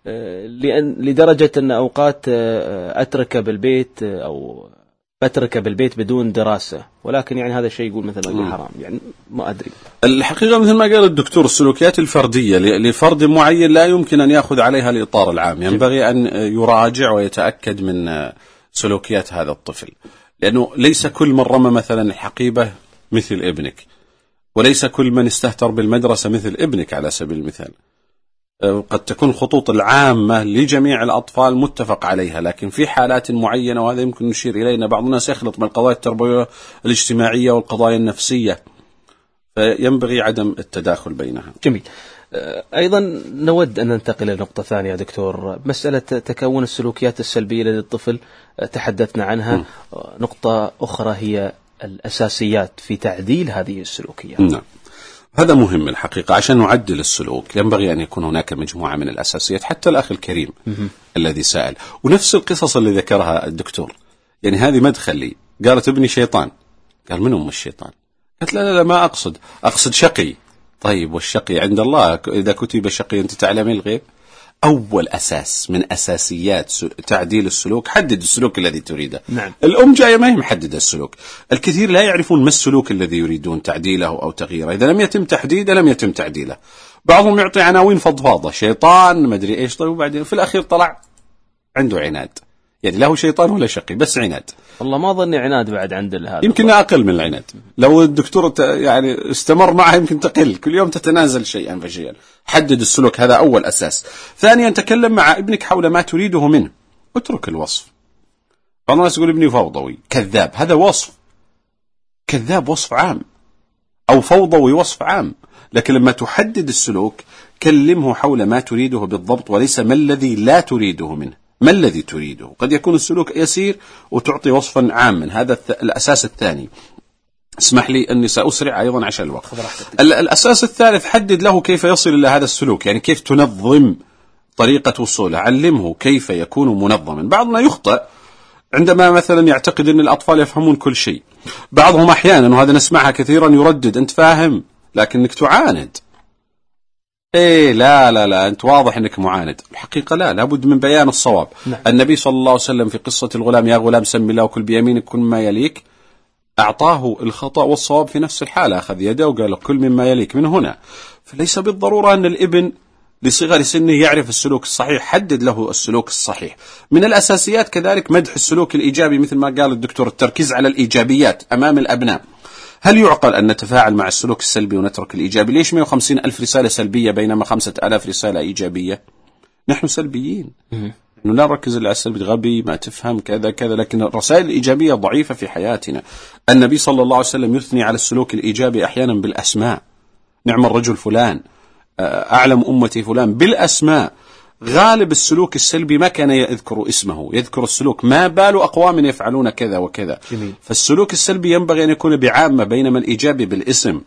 لدرجة أن أوقات أتركه بالبيت أو بتركه بالبيت بدون دراسة، ولكن يعني هذا الشيء يقول مثلا حرام، يعني ما أدري. الحقيقة مثل ما قال الدكتور، السلوكيات الفردية لفرد معين لا يمكن أن يأخذ عليها الإطار العام، ينبغي أن يراجع ويتأكد من سلوكيات هذا الطفل، لأنه ليس كل من رمى مثلا الحقيبة مثل ابنك، وليس كل من استهتر بالمدرسة مثل ابنك على سبيل المثال. قد تكون الخطوط العامة لجميع الأطفال متفق عليها، لكن في حالات معينة، وهذا يمكن نشير إلينا، بعض الناس يخلط بين القضايا التربوية الاجتماعية والقضايا النفسية، فينبغي عدم التداخل بينها. جميل. أيضا نود أن ننتقل إلى نقطة ثانية دكتور، مسألة تكون السلوكيات السلبية لدى الطفل تحدثنا عنها. نقطة أخرى هي الأساسيات في تعديل هذه السلوكيات. نعم، هذا مهم الحقيقة. عشان نعدل السلوك ينبغي أن يكون هناك مجموعة من الأساسيات. حتى الأخ الكريم الذي سأل، ونفس القصص اللي ذكرها الدكتور، يعني هذه مدخل لي. قالت ابني شيطان. قال: من أم الشيطان؟ قالت: لا ما أقصد شقي. طيب، والشقي عند الله، إذا كتب شقي أنت تعلم الغيب. أول أساس من أساسيات تعديل السلوك، حدد السلوك الذي تريده. نعم. الأم جاية ما هي محددة السلوك. الكثير لا يعرفون ما السلوك الذي يريدون تعديله أو تغييره. إذا لم يتم تحديده لم يتم تعديله. بعضهم يعطي عناوين فضفاضة، شيطان ما أدري إيش، طيب وبعدين في الأخير طلع عنده عناد، يعني لا هو شيطان ولا شقي، بس عناد. والله ما ظني عناد بعد عند هذا، يمكن أقل من العناد. لو الدكتور يعني استمر معه يمكن تقل، كل يوم تتنازل شيئا فشيئا. حدد السلوك، هذا أول أساس. ثانيا، تكلم مع ابنك حول ما تريده منه، اترك الوصف. بعض الناس يقول ابني فوضوي، كذاب. هذا وصف، كذاب وصف عام، أو فوضوي وصف عام. لكن لما تحدد السلوك كلمه حول ما تريده بالضبط، وليس ما الذي لا تريده منه. ما الذي تريده؟ قد يكون السلوك يسير وتعطي وصفا عاما. هذا الأساس الثاني. اسمح لي أني سأسرع أيضا عشان الوقت. الأساس الثالث، حدد له كيف يصل إلى هذا السلوك، يعني كيف تنظم طريقة وصوله، علمه كيف يكون منظما. بعضنا يخطئ عندما مثلا يعتقد أن الأطفال يفهمون كل شيء. بعضهم أحيانا، وهذا نسمعها كثيرا، يردد: أنت فاهم لكنك تعاند. إيه لا أنت واضح أنك معاند. الحقيقة لابد من بيان الصواب. نعم. النبي صلى الله عليه وسلم في قصة الغلام: يا غلام سم الله وكل بيمينك كل ما يليك، أعطاه الخطأ والصواب في نفس الحالة، أخذ يده وقال: كل مما يليك. من هنا فليس بالضرورة أن الابن لصغر سنه يعرف السلوك الصحيح، حدد له السلوك الصحيح. من الأساسيات كذلك مدح السلوك الإيجابي، مثل ما قال الدكتور، التركيز على الإيجابيات أمام الأبناء. هل يعقل أن نتفاعل مع السلوك السلبي ونترك الإيجابي؟ ليش 150,000 رسالة سلبية بينما 5,000 رسالة إيجابية؟ نحن سلبيين، إنه لا نركز على السلبي، غبي، ما تفهم، كذا كذا، لكن الرسائل الإيجابية ضعيفة في حياتنا. النبي صلى الله عليه وسلم يثني على السلوك الإيجابي أحيانا بالأسماء، نعم الرجل فلان، أعلم أمتي فلان، بالأسماء. غالب السلوك السلبي ما كان يذكر اسمه، يذكر السلوك، ما بال أقوام يفعلون كذا وكذا. جميل. فالسلوك السلبي ينبغي أن يكون بعامة، بينما الإيجابي بالاسم.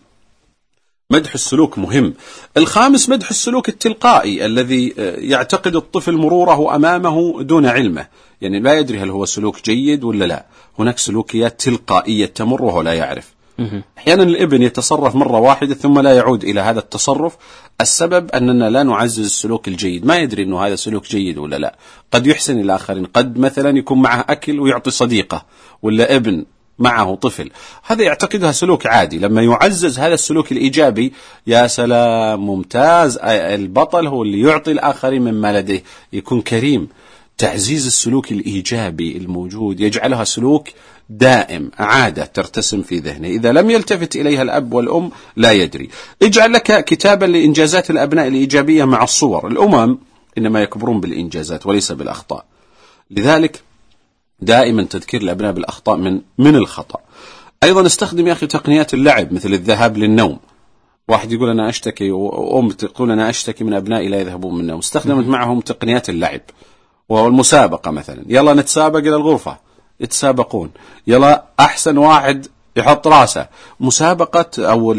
مدح السلوك مهم. الخامس مدح السلوك التلقائي الذي يعتقد الطفل مروره أمامه دون علمه، يعني لا يدري هل هو سلوك جيد ولا لا. هناك سلوكيات تلقائية تمر وهو لا يعرف. أحيانا الابن يتصرف مرة واحدة ثم لا يعود إلى هذا التصرف. السبب أننا لا نعزز السلوك الجيد، ما يدري أنه هذا سلوك جيد ولا لا. قد يحسن الآخرين، قد مثلا يكون معه أكل ويعطي صديقه، ولا ابن معه طفل، هذا يعتقدها سلوك عادي. لما يعزز هذا السلوك الإيجابي، يا سلام، ممتاز، البطل هو اللي يعطي الآخرين مما لديه، يكون كريم. تعزيز السلوك الإيجابي الموجود يجعلها سلوك دائم، عادة ترتسم في ذهنه. إذا لم يلتفت إليها الأب والأم لا يدري. اجعل لك كتابا لإنجازات الأبناء الإيجابية مع الصور. الأمم إنما يكبرون بالإنجازات وليس بالأخطاء، لذلك دائما تذكير الأبناء بالأخطاء من الخطأ. أيضا استخدم يا أخي تقنيات اللعب مثل الذهاب للنوم. واحد يقول أنا أشتكي، وأم تقول أنا أشتكي من أبنائي لا يذهبون من النوم. استخدمت معهم تقنيات اللعب والمسابقة، مثلا يلا نتسابق إلى الغرفة، يتسابقون، يلا أحسن واحد يحط راسه، مسابقة، أو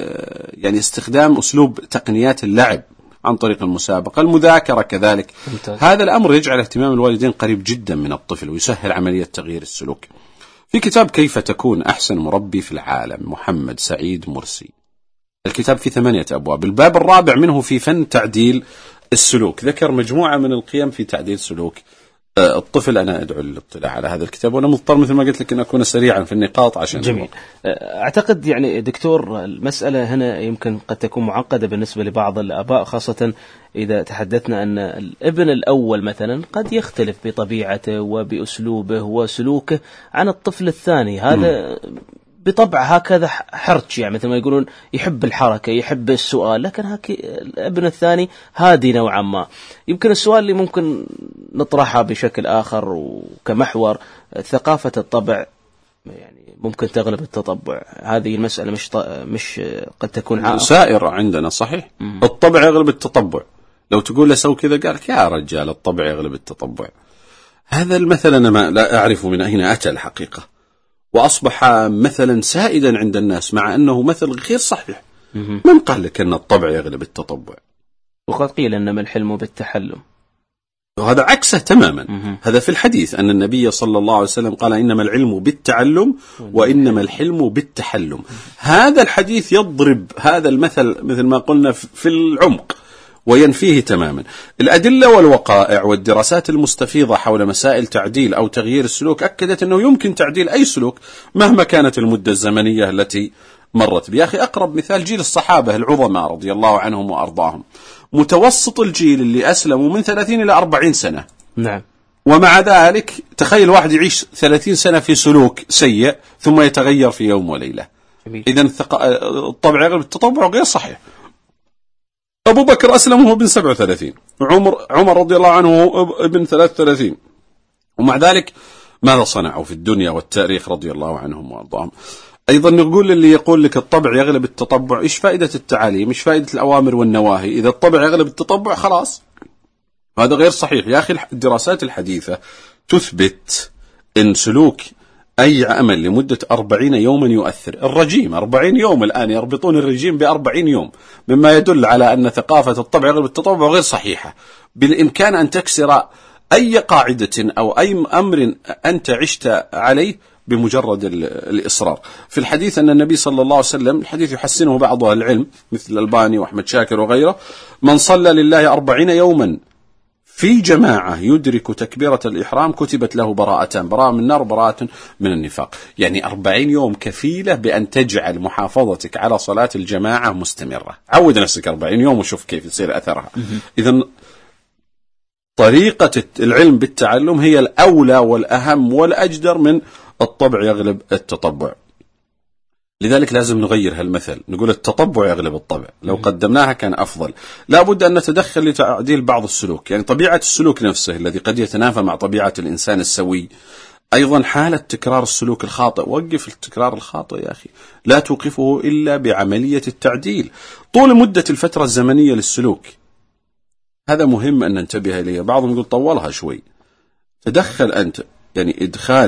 يعني استخدام أسلوب تقنيات اللعب عن طريق المسابقة. المذاكرة كذلك. ممتاز. هذا الأمر يجعل اهتمام الوالدين قريب جدا من الطفل ويسهل عملية تغيير السلوك. في كتاب كيف تكون أحسن مربي في العالم، محمد سعيد مرسي، الكتاب في 8 أبواب. الباب الرابع منه في فن تعديل السلوك، ذكر مجموعة من القيم في تعديل سلوك الطفل. أنا أدعو للاطلاع على هذا الكتاب، وأنا مضطر مثل ما قلت لك أن أكون سريعا في النقاط عشان جميل. أعتقد يعني دكتور المسألة هنا يمكن قد تكون معقدة بالنسبة لبعض الآباء، خاصة إذا تحدثنا أن الابن الأول مثلا قد يختلف بطبيعته وبأسلوبه وسلوكه عن الطفل الثاني. هذا بطبع هكذا حرج، يعني مثل ما يقولون يحب الحركة، يحب السؤال، لكن الابن الثاني هادي نوعا ما. يمكن السؤال اللي ممكن نطرحه بشكل آخر وكمحور، ثقافة الطبع يعني ممكن تغلب التطبع. هذه المسألة مش قد تكون عائق سائرة عندنا، صحيح. الطبع يغلب التطبع. لو تقول له سو كذا قال لك يا رجال الطبع يغلب التطبع. هذا المثل أنا ما لا أعرف من أين أتى الحقيقة، وأصبح مثلا سائدا عند الناس، مع أنه مثل غير صحيح. من قال لك أن الطبع يغلب التطبع؟ وقد قيل إنما الحلم بالتحلم، وهذا عكسه تماما. هذا في الحديث أن النبي صلى الله عليه وسلم قال إنما العلم بالتعلم وإنما الحلم بالتحلم. هذا الحديث يضرب هذا المثل مثل ما قلنا في العمق وينفيه تماما. الأدلة والوقائع والدراسات المستفيضة حول مسائل تعديل أو تغيير السلوك أكدت أنه يمكن تعديل أي سلوك مهما كانت المدة الزمنية التي مرت بها. أخي أقرب مثال جيل الصحابة العظماء رضي الله عنهم وأرضاهم، متوسط الجيل اللي أسلموا من 30 إلى 40 سنة. نعم. ومع ذلك تخيل واحد يعيش 30 سنة في سلوك سيء ثم يتغير في يوم وليلة. إذن الطبع يغلب التطبع غير صحيح. أبو بكر أسلم وهو ابن 37، عمر رضي الله عنه ابن 33، ومع ذلك ماذا صنعوا في الدنيا والتاريخ رضي الله عنهم وأرضاهم. أيضا نقول للي يقول لك الطبع يغلب التطبع، إيش فائدة التعاليم، إيش فائدة الأوامر والنواهي إذا الطبع يغلب التطبع؟ خلاص هذا غير صحيح. يا أخي الدراسات الحديثة تثبت أن سلوك أي عمل لمدة 40 يوما يؤثر. الرجيم 40 يوم الآن يربطون الرجيم ب40 يوم، مما يدل على أن ثقافة الطبع يغلب التطبع غير صحيحة. بالإمكان أن تكسر أي قاعدة أو أي أمر أنت عشت عليه بمجرد الإصرار. في الحديث أن النبي صلى الله عليه وسلم، الحديث يحسنه بعض أهل العلم مثل الألباني وأحمد شاكر وغيره، من صلى لله 40 يوما في جماعة يدرك تكبيرة الإحرام كتبت له براءتان، براءة من النار وبراءة من النفاق. يعني 40 يوم كفيلة بأن تجعل محافظتك على صلاة الجماعة مستمرة. عود نفسك 40 يوم وشوف كيف يصير أثرها. إذن طريقة العلم بالتعلم هي الأولى والأهم والأجدر من الطبع يغلب التطبع. لذلك لازم نغير هالمثل، نقول التطبع يغلب الطبع، لو قدمناها كان أفضل. لا بد أن نتدخل لتعديل بعض السلوك، يعني طبيعة السلوك نفسه الذي قد يتنافى مع طبيعة الإنسان السوي. أيضا حالة تكرار السلوك الخاطئ، وقف التكرار الخاطئ يا أخي، لا توقفه إلا بعملية التعديل طول مدة الفترة الزمنية للسلوك. هذا مهم أن ننتبه إليه. بعضهم يقول طولها شوي. تدخل أنت، يعني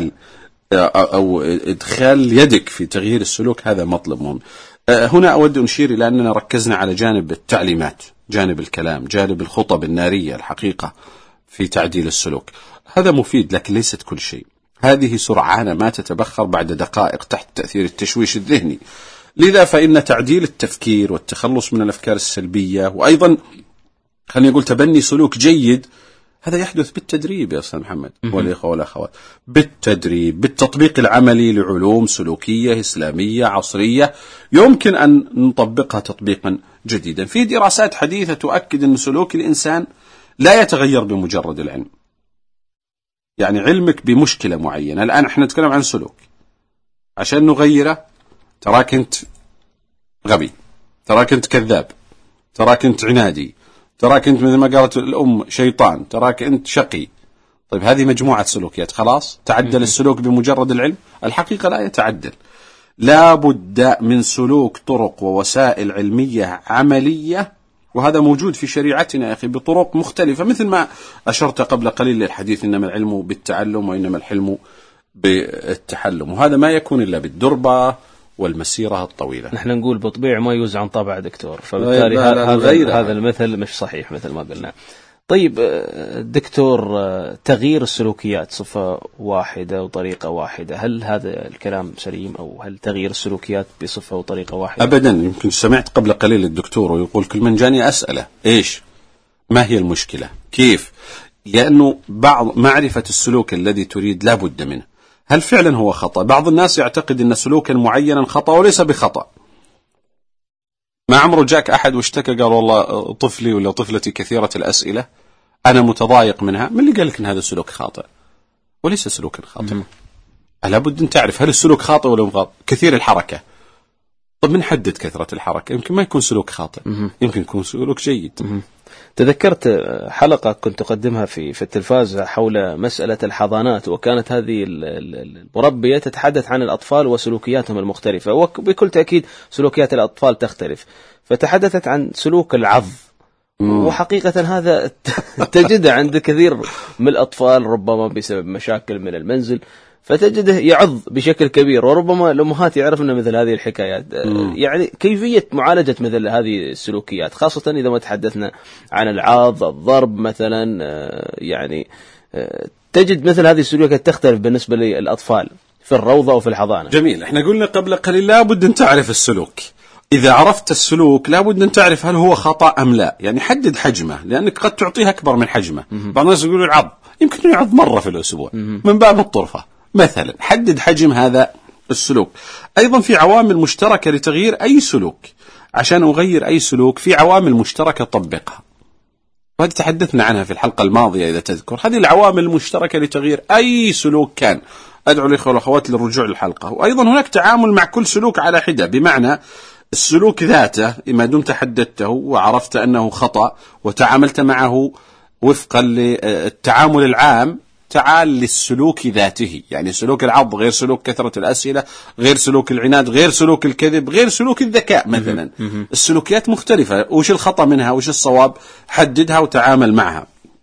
إدخال يدك في تغيير السلوك، هذا مطلب مهم. هنا أود أن أشير إلى أننا ركزنا على جانب التعليمات، جانب الكلام، جانب الخطب النارية الحقيقة في تعديل السلوك. هذا مفيد لكن ليست كل شيء. هذه سرعان ما تتبخر بعد دقائق تحت تأثير التشويش الذهني. لذا فإن تعديل التفكير والتخلص من الأفكار السلبية، وأيضا خليني أقول تبني سلوك جيد، هذا يحدث بالتدريب يا أستاذ محمد والإخوة والأخوات، بالتدريب، بالتطبيق العملي لعلوم سلوكية إسلامية عصرية يمكن أن نطبقها تطبيقا جديدا. في دراسات حديثة تؤكد أن سلوك الإنسان لا يتغير بمجرد العلم. يعني علمك بمشكلة معينة، الآن احنا نتكلم عن سلوك، عشان نغيره تراك أنت غبي، تراك أنت كذاب، تراك أنت عنادي، تراك أنت مثل ما قالت الأم شيطان، تراك أنت شقي. طيب هذه مجموعة سلوكيات، خلاص تعدل السلوك بمجرد العلم؟ الحقيقة لا يتعدل. لا بد من سلوك طرق ووسائل علمية عملية، وهذا موجود في شريعتنا يا أخي بطرق مختلفة، مثل ما أشرت قبل قليل للحديث إنما العلم بالتعلم وإنما الحلم بالتحلم، وهذا ما يكون إلا بالدربة والمسيرة الطويلة. نحن نقول بطبيع ما يوزع عن طبع دكتور، فبالتالي هذا المثل مش صحيح مثل ما قلنا. طيب دكتور، تغيير السلوكيات صفة واحدة وطريقة واحدة، هل هذا الكلام سليم، أو هل تغيير السلوكيات بصفة وطريقة واحدة؟ أبدا. يمكن سمعت قبل قليل الدكتور ويقول كل من جاني أسأله إيش ما هي المشكلة كيف، لأنه بعض معرفة السلوك الذي تريد لا بد منه. هل فعلا هو خطأ؟ بعض الناس يعتقد أن سلوكا معينا خطأ وليس بخطأ. ما عمره جاك أحد واشتكى قال والله طفلي ولا طفلتي كثيرة الأسئلة أنا متضايق منها، من اللي قال لك أن هذا السلوك خاطئ؟ وليس سلوكا خاطئ. ألا بد أن تعرف هل السلوك خاطئ ولا خاطئ. كثير الحركة، طب من حدد كثرة الحركة؟ يمكن ما يكون سلوك خاطئ، يمكن يكون سلوك جيد. تذكرت حلقة كنت أقدمها في التلفاز حول مسألة الحضانات، وكانت هذه المربية تتحدث عن الأطفال وسلوكياتهم المختلفة، وبكل تأكيد سلوكيات الأطفال تختلف، فتحدثت عن سلوك العض. وحقيقة هذا تجده عند كثير من الأطفال، ربما بسبب مشاكل من المنزل، فتجده يعض بشكل كبير، وربما الأمهات يعرفن مثل هذه الحكايات. يعني كيفية معالجة مثل هذه السلوكيات، خاصة إذا ما تحدثنا عن العض، الضرب مثلا، يعني تجد مثل هذه السلوكيات تختلف بالنسبة للأطفال في الروضة وفي الحضانة. جميل. احنا قلنا قبل قليل لابد أن تعرف السلوك. إذا عرفت السلوك لابد أن تعرف هل هو خطأ أم لا، يعني حدد حجمه، لأنك قد تعطيه أكبر من حجمه. بعض الناس يقولوا العض يمكن يعض مرة في الأسبوع من باب الطرفة مثلا. حدد حجم هذا السلوك. أيضا في عوامل مشتركة لتغيير أي سلوك. عشان أغير أي سلوك في عوامل مشتركة طبقها، وهذه تحدثنا عنها في الحلقة الماضية إذا تذكر. هذه العوامل المشتركة لتغيير أي سلوك كان. أدعو الإخوة والأخوات للرجوع للحلقة. وأيضا هناك تعامل مع كل سلوك على حدة، بمعنى السلوك ذاته ما دمت حددته وعرفت أنه خطأ وتعاملت معه وفقا للتعامل العام، تعال للسلوك ذاته. يعني سلوك العض غير سلوك كثرة الأسئلة، غير سلوك العناد، غير سلوك الكذب، غير سلوك الذكاء مثلا. السلوكيات مختلفة، وش الخطأ منها وش الصواب، حددها وتعامل معها.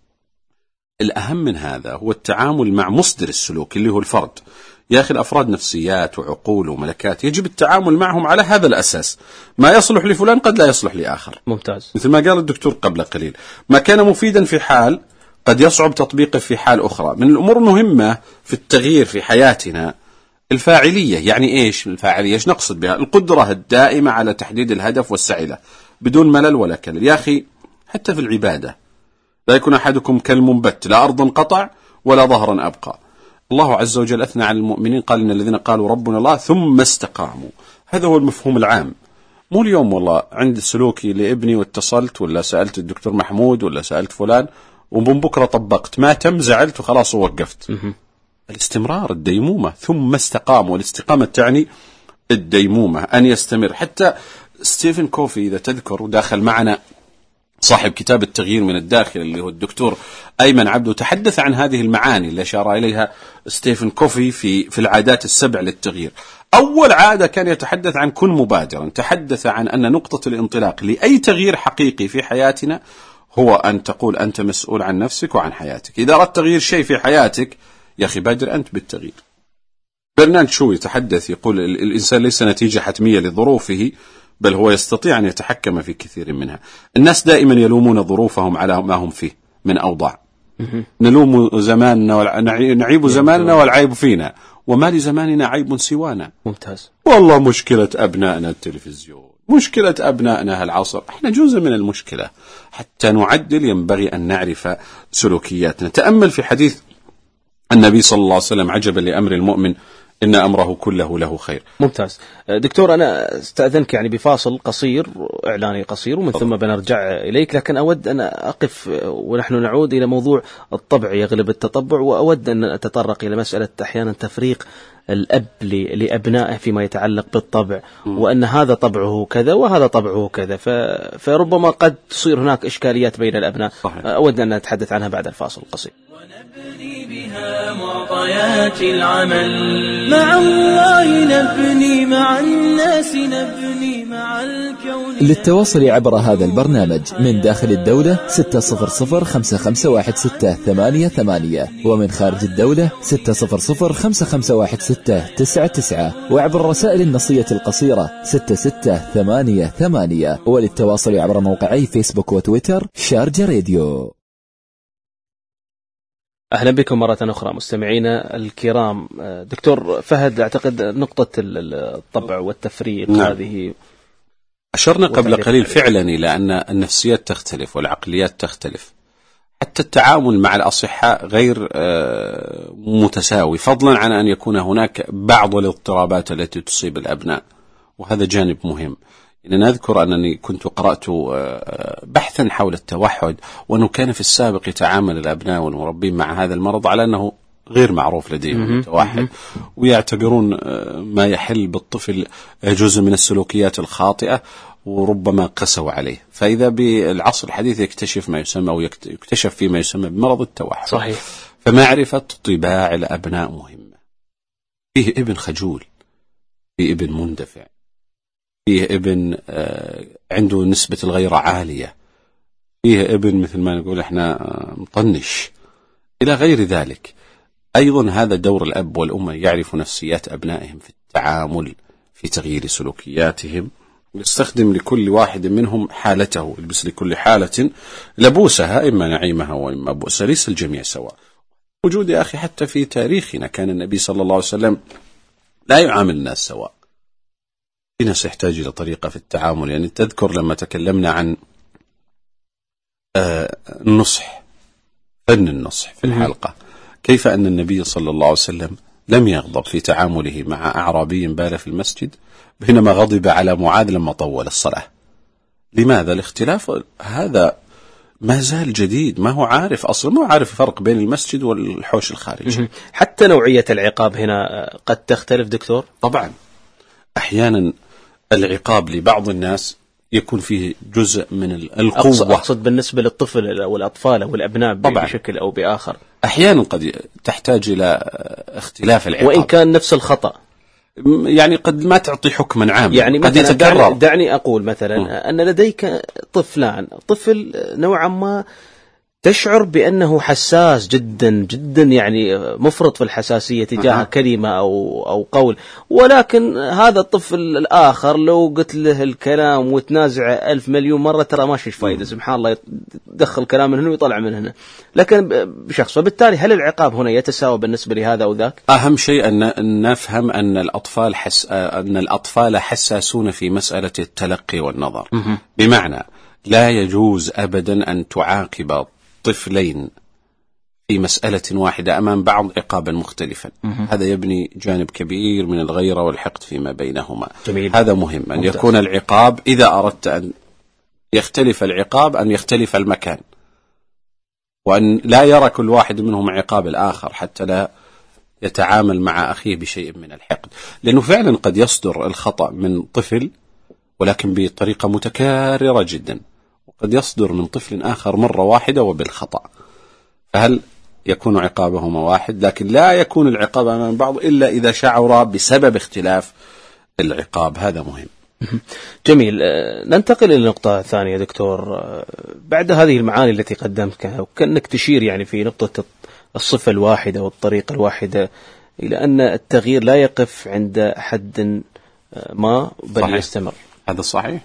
الأهم من هذا هو التعامل مع مصدر السلوك اللي هو الفرد. يا أخي الأفراد نفسيات وعقول وملكات، يجب التعامل معهم على هذا الأساس. ما يصلح لفلان قد لا يصلح لآخر. ممتاز. مثل ما قال الدكتور قبل قليل، ما كان مفيدا في حال قد يصعب تطبيقه في حال أخرى. من الأمور المهمة في التغيير في حياتنا الفاعلية. يعني إيش الفاعلية؟ إيش نقصد بها؟ القدرة الدائمة على تحديد الهدف والسعي له بدون ملل ولا كلل. يا أخي حتى في العبادة لا يكون أحدكم كالمنبت، لا أرض قطع ولا ظهرا أبقى. الله عز وجل أثنى على المؤمنين، قال إن الذين قالوا ربنا الله ثم استقاموا. هذا هو المفهوم العام. مو اليوم والله عند سلوكي لابني واتصلت ولا سألت الدكتور محمود ولا سألت فلان ومن بكرة طبقت، ما تم زعلت وخلاص ووقفت. الاستمرار، الديمومة. ثم استقاموا. والاستقامة تعني الديمومة، أن يستمر. حتى ستيفن كوفي إذا تذكر داخل معنا صاحب كتاب التغيير من الداخل اللي هو الدكتور أيمن عبده، تحدث عن هذه المعاني اللي أشار إليها ستيفن كوفي في العادات السبع للتغيير. أول عادة كان يتحدث عن كن مبادرا، تحدث عن أن نقطة الانطلاق لأي تغيير حقيقي في حياتنا هو أن تقول أنت مسؤول عن نفسك وعن حياتك. إذا أردت تغيير شيء في حياتك يا أخي بادر أنت بالتغيير. برنارد شو يتحدث يقول الإنسان ليس نتيجة حتمية لظروفه، بل هو يستطيع أن يتحكم في كثير منها. الناس دائما يلومون ظروفهم على ما هم فيه من أوضاع. نلوم زماننا نعيب زماننا والعيب فينا، وما لزماننا عيب سوانا. ممتاز. والله مشكلة أبنائنا التلفزيون، مشكلة أبنائنا هالعصر، احنا جزء من المشكلة. حتى نعدل ينبغي أن نعرف سلوكياتنا. تأمل في حديث النبي صلى الله عليه وسلم: عجبا لأمر المؤمن إن أمره كله له خير. ممتاز. دكتور أنا استأذنك يعني بفاصل قصير إعلاني قصير ومن ثم بنرجع إليك، لكن أود أن أقف ونحن نعود إلى موضوع الطبع يغلب التطبع، وأود أن أتطرق إلى مسألة أحيانا تفريق الأب لأبنائه فيما يتعلق بالطبع، وأن هذا طبعه كذا وهذا طبعه كذا، فربما قد تصير هناك إشكاليات بين الأبناء. صحيح. أود أن نتحدث عنها بعد الفاصل القصير. ونبني بها معطيات العمل، مع الله نبني، مع الناس نبني، مع الكون. للتواصل عبر هذا البرنامج من داخل الدولة 600-5516-88، ومن خارج الدولة 600-5516-99، وعبر الرسائل النصية القصيرة 6688. وللتواصل عبر موقعي فيسبوك وتويتر شارجة راديو. أهلا بكم مرة أخرى مستمعينا الكرام. دكتور فهد، أعتقد نقطة الطبع والتفريق هذه أشرنا قبل قليل فعلا إلى أن النفسيات تختلف والعقليات تختلف، حتى التعامل مع الأصحاء غير متساوي، فضلا عن أن يكون هناك بعض الاضطرابات التي تصيب الأبناء، وهذا جانب مهم. نذكر أنني كنت قرأت بحثا حول التوحد، وأنه كان في السابق يتعامل الأبناء والمربين مع هذا المرض على أنه غير معروف لديهم التوحد، ويعتبرون ما يحل بالطفل جزء من السلوكيات الخاطئة، وربما قسوا عليه. فإذا بالعصر الحديث يكتشف ما يسمى أو يكتشف فيما يسمى بمرض التوحد. صحيح. فمعرفة طباع الأبناء مهمة. فيه ابن خجول، فيه ابن مندفع، فيه ابن عنده نسبة الغيرة عالية، فيه ابن مثل ما نقول احنا مطنش، إلى غير ذلك. أيضا هذا دور الأب والأم، يعرف نفسيات أبنائهم في التعامل، في تغيير سلوكياتهم، ويستخدم لكل واحد منهم حالته، يلبس لكل حالة لبوسها، إما نعيمها وإما بؤسها، ليس الجميع سواء. وجود يا أخي حتى في تاريخنا كان النبي صلى الله عليه وسلم لا يعامل الناس سواء. في ناس يحتاج إلى طريقة في التعامل. يعني تذكر لما تكلمنا عن النصح، فن النصح في الحلقة، كيف أن النبي صلى الله عليه وسلم لم يغضب في تعامله مع أعرابي بال في المسجد، بينما غضب على معاذ لما طول الصلاة. لماذا؟ الاختلاف هذا ما زال جديد، ما هو عارف أصلا، ما هو عارف فرق بين المسجد والحوش الخارجي. حتى نوعية العقاب هنا قد تختلف دكتور. طبعا أحيانا العقاب لبعض الناس يكون فيه جزء من القوة. أقصد بالنسبة للطفل والأطفال والأبناء بشكل أو بآخر. أحيانا قد تحتاج إلى اختلاف العقاب، وإن كان نفس الخطأ. يعني قد ما تعطي حكما عاما، يعني قد يتكرر. دعني أقول مثلا أن لديك طفلان، طفل نوعا ما تشعر بأنه حساس جدا جدا، يعني مفرط في الحساسية تجاه كلمة أو قول، ولكن هذا الطفل الآخر لو قلت له الكلام وتنازع 1000 مليون مرة ترى ماشي فايدة، سبحان الله يدخل كلام من هنا ويطلع من هنا، لكن بشخص. فبالتالي هل العقاب هنا يتساوى بالنسبة لهذا أو ذاك؟ أهم شيء أن نفهم أن الأطفال حساسون في مسألة التلقي والنظر. بمعنى لا يجوز أبدا أن تعاقب طفلين في مسألة واحدة أمام بعض عقابا مختلفا. هذا يبني جانب كبير من الغيرة والحقد فيما بينهما. جميل. هذا مهم أن يكون العقاب، إذا أردت أن يختلف العقاب، أن يختلف المكان، وأن لا يرى كل واحد منهم عقاب الآخر، حتى لا يتعامل مع أخيه بشيء من الحقد، لأنه فعلا قد يصدر الخطأ من طفل ولكن بطريقة متكررة جدا، وقد يصدر من طفل آخر مرة واحدة وبالخطأ، فهل يكون عقابهما واحد؟ لكن لا يكون العقاب أمام بعض إلا إذا شعر بسبب اختلاف العقاب. هذا مهم. جميل. ننتقل إلى النقطة الثانية دكتور. بعد هذه المعاني التي قدمتها، وكأنك تشير يعني في نقطة الصفة الواحدة والطريقة الواحدة إلى أن التغيير لا يقف عند حد ما بل صحيح. يستمر. هذا صحيح.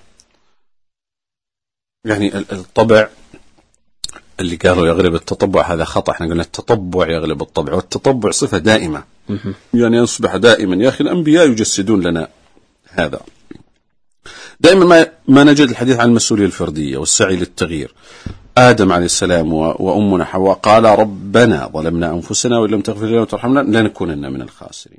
يعني الطبع اللي قالوا يغلب التطبع هذا خطأ. احنا قلنا التطبع يغلب الطبع، والتطبع صفة دائمة يعني يصبح دائما. يا أخي الأنبياء يجسدون لنا هذا دائما. ما نجد الحديث عن المسؤولية الفردية والسعي للتغيير. آدم عليه السلام وأمنا حواء قال ربنا ظلمنا أنفسنا وإن لم تغفر لنا وترحمنا لنكونن من الخاسرين.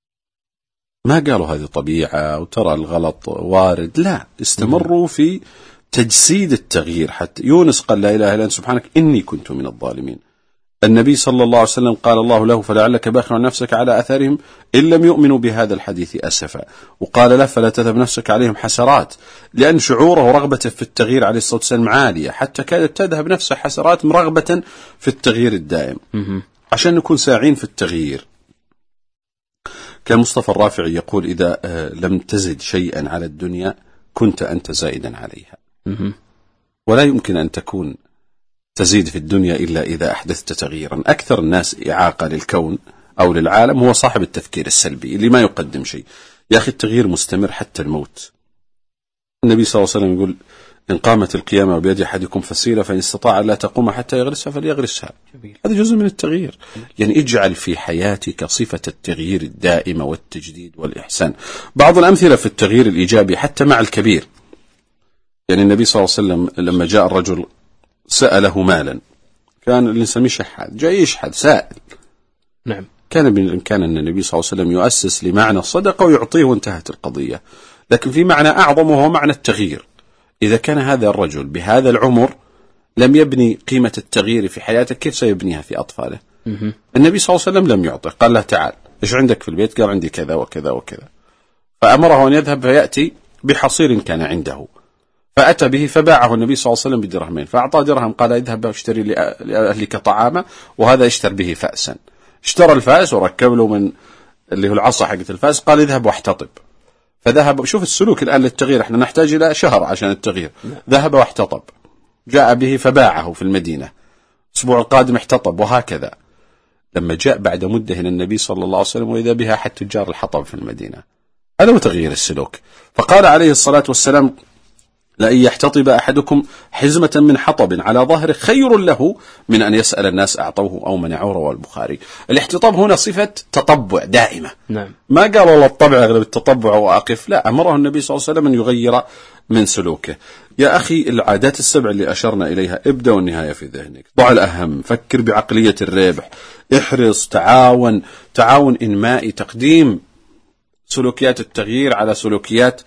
ما قالوا هذه طبيعة وترى الغلط وارد، لا، استمروا في تجسيد التغيير. حتى يونس قال لا إله إلا أنت سبحانك إني كنت من الظالمين. النبي صلى الله عليه وسلم قال الله له فلعلك باخع نفسك على أثرهم إن لم يؤمنوا بهذا الحديث أسفا، وقال له فلا تذهب نفسك عليهم حسرات، لأن شعوره ورغبته في التغيير عليه الصلاة والسلام عالية، حتى كادت تذهب نفسه حسرات رغبة في التغيير الدائم. عشان نكون ساعين في التغيير. كان مصطفى الرافعي يقول إذا لم تزد شيئا على الدنيا كنت أنت زائدا عليها. ولا يمكن أن تكون تزيد في الدنيا إلا إذا أحدثت تغييرا. أكثر الناس إعاقة للكون أو للعالم هو صاحب التفكير السلبي اللي ما يقدم شيء. يا أخي التغيير مستمر حتى الموت. النبي صلى الله عليه وسلم يقول إن قامت القيامة بيد أحدكم فسيلة فإن استطاع لا تقوم حتى يغرسها فليغرسها. هذا جزء من التغيير. يعني اجعل في حياتك صفة التغيير الدائمة والتجديد والإحسان. بعض الأمثلة في التغيير الإيجابي حتى مع الكبير. يعني النبي صلى الله عليه وسلم لما جاء الرجل سأله مالا، كان الإنسان يشحذ جاي يشحذ سائل، نعم، كان بالإمكان أن النبي صلى الله عليه وسلم يؤسس لمعنى الصدقة ويعطيه وانتهت القضية. لكن في معنى أعظم وهو معنى التغيير. إذا كان هذا الرجل بهذا العمر لم يبني قيمة التغيير في حياته، كيف سيبنيها في أطفاله؟ النبي صلى الله عليه وسلم لم يعطيه، قال له تعال إيش عندك في البيت؟ قال عندي كذا وكذا وكذا. فأمره أن يذهب فيأتي بحصير كان عنده، فأتى به فباعه النبي صلى الله عليه وسلم بدرهمين، فأعطاه درهم قال اذهب واشتري لأهلك طعاما وهذا يشتر به فأسا. اشترى الفأس وركب له من اللي هو العصا حقت الفأس، قال اذهب واحتطب. فذهب. شوف السلوك الآن للتغيير، احنا نحتاج إلى شهر عشان التغيير. ذهب واحتطب، جاء به فباعه في المدينة، الأسبوع القادم احتطب، وهكذا. لما جاء بعد مدة إلى النبي صلى الله عليه وسلم وإذا بها أحد تجار الحطب في المدينة. هذا هو تغيير السلوك. فقال عليه الصلاة والسلام لأن يحتطب أحدكم حزمة من حطب على ظهره خير له من أن يسأل الناس أعطوه أو منعوه. رواه البخاري. الاحتطاب هنا صفة تطبع دائمة. نعم. ما قال والله الطبع أغلب التطبع وأقف، لا، أمره النبي صلى الله عليه وسلم أن يغير من سلوكه. يا أخي العادات السبع اللي أشرنا إليها ابدأ والنهاية في ذهنك، ضع الأهم، فكر بعقلية الربح، احرص، تعاون إنمائي، تقديم سلوكيات التغيير على سلوكيات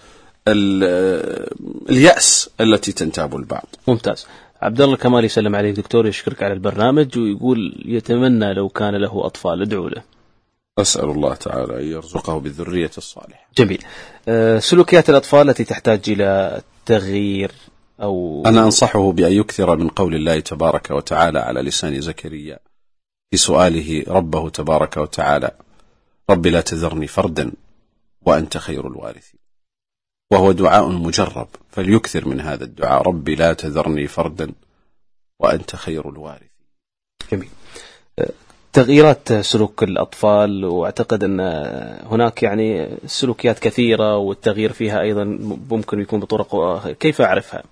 اليأس التي تنتاب البعض. ممتاز. عبد الله كمال يسلم عليك دكتور، يشكرك على البرنامج ويقول يتمنى لو كان له أطفال ادعوا له. أسأل الله تعالى أن يرزقه بالذرية الصالحة. جميل. سلوكيات الأطفال التي تحتاج إلى تغيير أو أنا أنصحه بأن يكثر من قول الله تبارك وتعالى على لسان زكريا في سؤاله ربه تبارك وتعالى رب لا تذرني فردا وأنت خير الوارثين، وهو دعاء مجرب، فليكثر من هذا الدعاء ربي لا تذرني فردا وأنت خير الوارثين. جميل. تغييرات سلوك الأطفال، وأعتقد أن هناك يعني سلوكيات كثيرة والتغيير فيها أيضا ممكن يكون بطرق، كيف أعرفها؟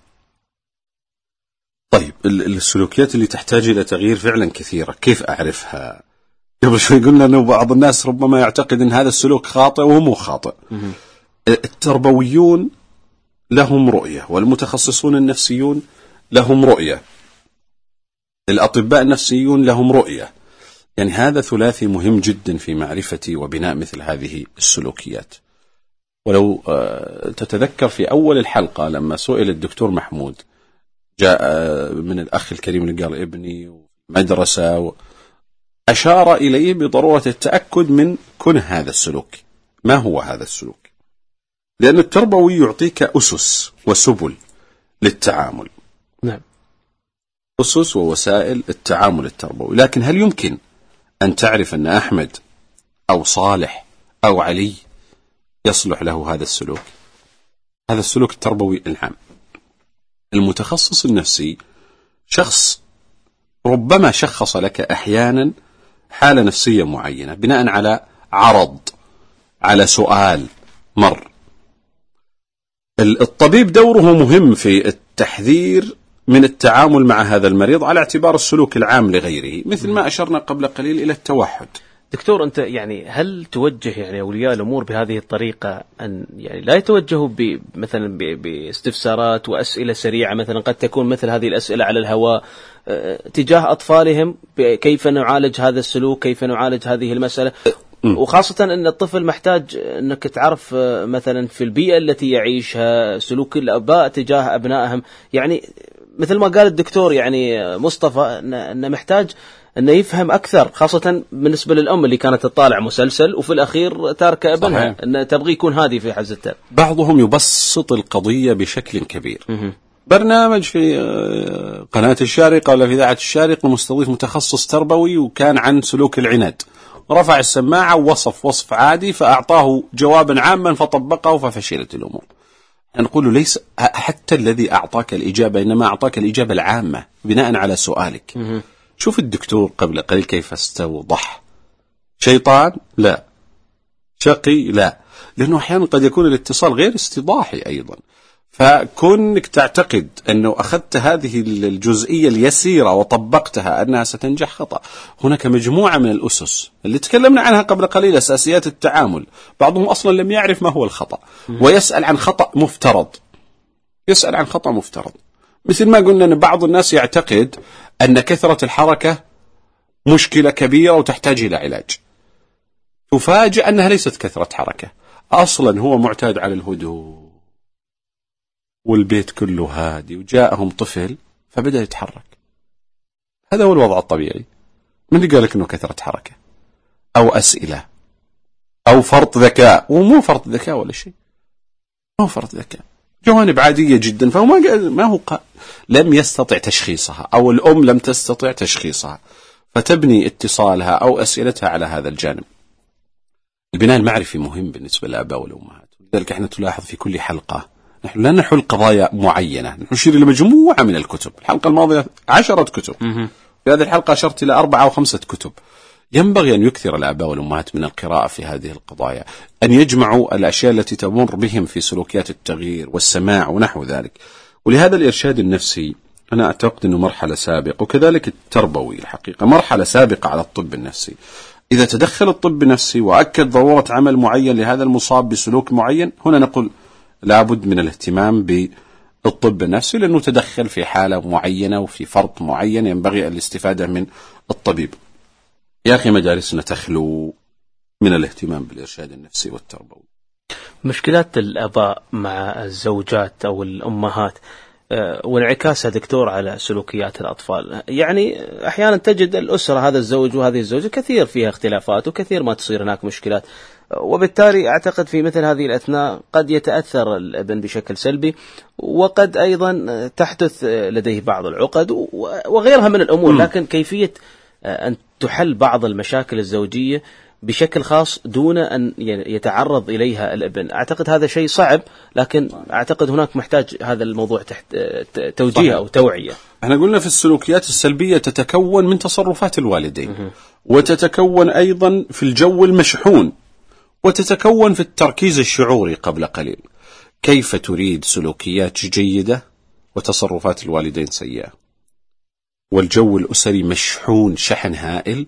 طيب السلوكيات اللي تحتاج إلى تغيير فعلا كثيرة، كيف أعرفها؟ قبل شوي قلنا أنه بعض الناس ربما يعتقد أن هذا السلوك خاطئ وهو مو خاطئ. التربويون لهم رؤية، والمتخصصون النفسيون لهم رؤية، الأطباء النفسيون لهم رؤية. يعني هذا ثلاثي مهم جدا في معرفة وبناء مثل هذه السلوكيات. ولو تتذكر في أول الحلقة لما سئل الدكتور محمود، جاء من الأخ الكريم اللي قال ابني مدرسة أشار إليه بضرورة التأكد من كنه هذا السلوك. ما هو هذا السلوك؟ لأن التربوي يعطيك أسس وسبل للتعامل. نعم. أسس ووسائل التعامل التربوي، لكن هل يمكن أن تعرف أن أحمد أو صالح أو علي يصلح له هذا السلوك؟ هذا السلوك التربوي العام. المتخصص النفسي شخص ربما شخص لك أحيانا حالة نفسية معينة بناء على عرض، على سؤال مر. الطبيب دوره مهم في التحذير من التعامل مع هذا المريض على اعتبار السلوك العام لغيره، مثل ما أشرنا قبل قليل إلى التوحد. دكتور، أنت يعني هل توجه يعني أولياء الأمور بهذه الطريقة أن يعني لا يتوجهوا مثلا باستفسارات وأسئلة سريعة، مثلا قد تكون مثل هذه الأسئلة على الهواء تجاه أطفالهم، كيف نعالج هذا السلوك، كيف نعالج هذه المسألة، وخاصة أن الطفل محتاج أنك تعرف مثلا في البيئة التي يعيشها سلوك الآباء تجاه أبنائهم. يعني مثل ما قال الدكتور يعني مصطفى أنه محتاج أنه يفهم أكثر، خاصة بالنسبة للأم اللي كانت تطالع مسلسل وفي الأخير تاركة ابنها، أنه تبغي يكون هادي في حزتها. بعضهم يبسط القضية بشكل كبير. برنامج في قناة الشارقة ولا في إذاعة الشارقة مستضيف متخصص تربوي وكان عن سلوك العناد، رفع السماعة ووصف وصف عادي فأعطاه جوابا عاما فطبقه ففشلت الأمور. نقول ليس حتى الذي أعطاك الإجابة، إنما أعطاك الإجابة العامة بناء على سؤالك. شوف الدكتور قبل قليل كيف استوضح. شيطان؟ لا. شقي؟ لا. لأنه أحيانا قد يكون الاتصال غير استضاحي أيضا، فكونك تعتقد أنه أخذت هذه الجزئية اليسيرة وطبقتها أنها ستنجح خطأ. هناك مجموعة من الأسس اللي تكلمنا عنها قبل قليل، أساسيات التعامل. بعضهم أصلا لم يعرف ما هو الخطأ ويسأل عن خطأ مفترض، يسأل عن خطأ مفترض. مثل ما قلنا أن بعض الناس يعتقد أن كثرة الحركة مشكلة كبيرة وتحتاج إلى علاج، تفاجأ أنها ليست كثرة حركة، أصلا هو معتاد على الهدوء والبيت كله هادي وجاءهم طفل فبدأ يتحرك. هذا هو الوضع الطبيعي. من اللي قالك أنه كثرة حركة أو أسئلة أو فرط ذكاء؟ ومو فرط ذكاء ولا شيء، مو فرط ذكاء، جوانب عادية جدا. فهو ما هو لم يستطع تشخيصها أو الأم لم تستطع تشخيصها، فتبني اتصالها أو أسئلتها على هذا الجانب. البناء المعرفي مهم بالنسبة للآباء والأمهات، لذلك احنا تلاحظ في كل حلقة نحن لا نحل قضايا معينة، نحن نشير إلى مجموعة من الكتب. الحلقة الماضية 10 كتب، في هذه الحلقة أشرت إلى 4 أو 5 كتب. ينبغي أن يكثر الآباء والأمهات من القراءة في هذه القضايا، أن يجمعوا الأشياء التي تمر بهم في سلوكيات التغيير والسماع ونحو ذلك. ولهذا الإرشاد النفسي أنا أعتقد أنه مرحلة سابقة، وكذلك التربوي الحقيقة مرحلة سابقة على الطب النفسي. إذا تدخل الطب النفسي وأكد ضرورة عمل معين لهذا المصاب بسلوك معين، هنا نقول لابد من الاهتمام بالطب النفسي، لأنه تدخل في حالة معينة وفي فرط معين ينبغي الاستفادة من الطبيب. يا أخي مجالسنا تخلو من الاهتمام بالإرشاد النفسي والتربوي. مشكلات الآباء مع الزوجات أو الأمهات وانعكاسها دكتور على سلوكيات الأطفال. يعني أحيانا تجد الأسرة، هذا الزوج وهذه الزوجة كثير فيها اختلافات وكثير ما تصير هناك مشكلات، وبالتالي أعتقد في مثل هذه الأثناء قد يتأثر الابن بشكل سلبي، وقد أيضا تحدث لديه بعض العقد وغيرها من الأمور. لكن كيفية أن تحل بعض المشاكل الزوجية بشكل خاص دون أن يتعرض إليها الابن، أعتقد هذا شيء صعب، لكن أعتقد هناك محتاج هذا الموضوع تحت توجيه أو توعية. احنا قلنا في السلوكيات السلبية تتكون من تصرفات الوالدين، وتتكون أيضا في الجو المشحون، وتتكون في التركيز الشعوري قبل قليل. كيف تريد سلوكيات جيدة وتصرفات الوالدين سيئة، والجو الأسري مشحون شحن هائل،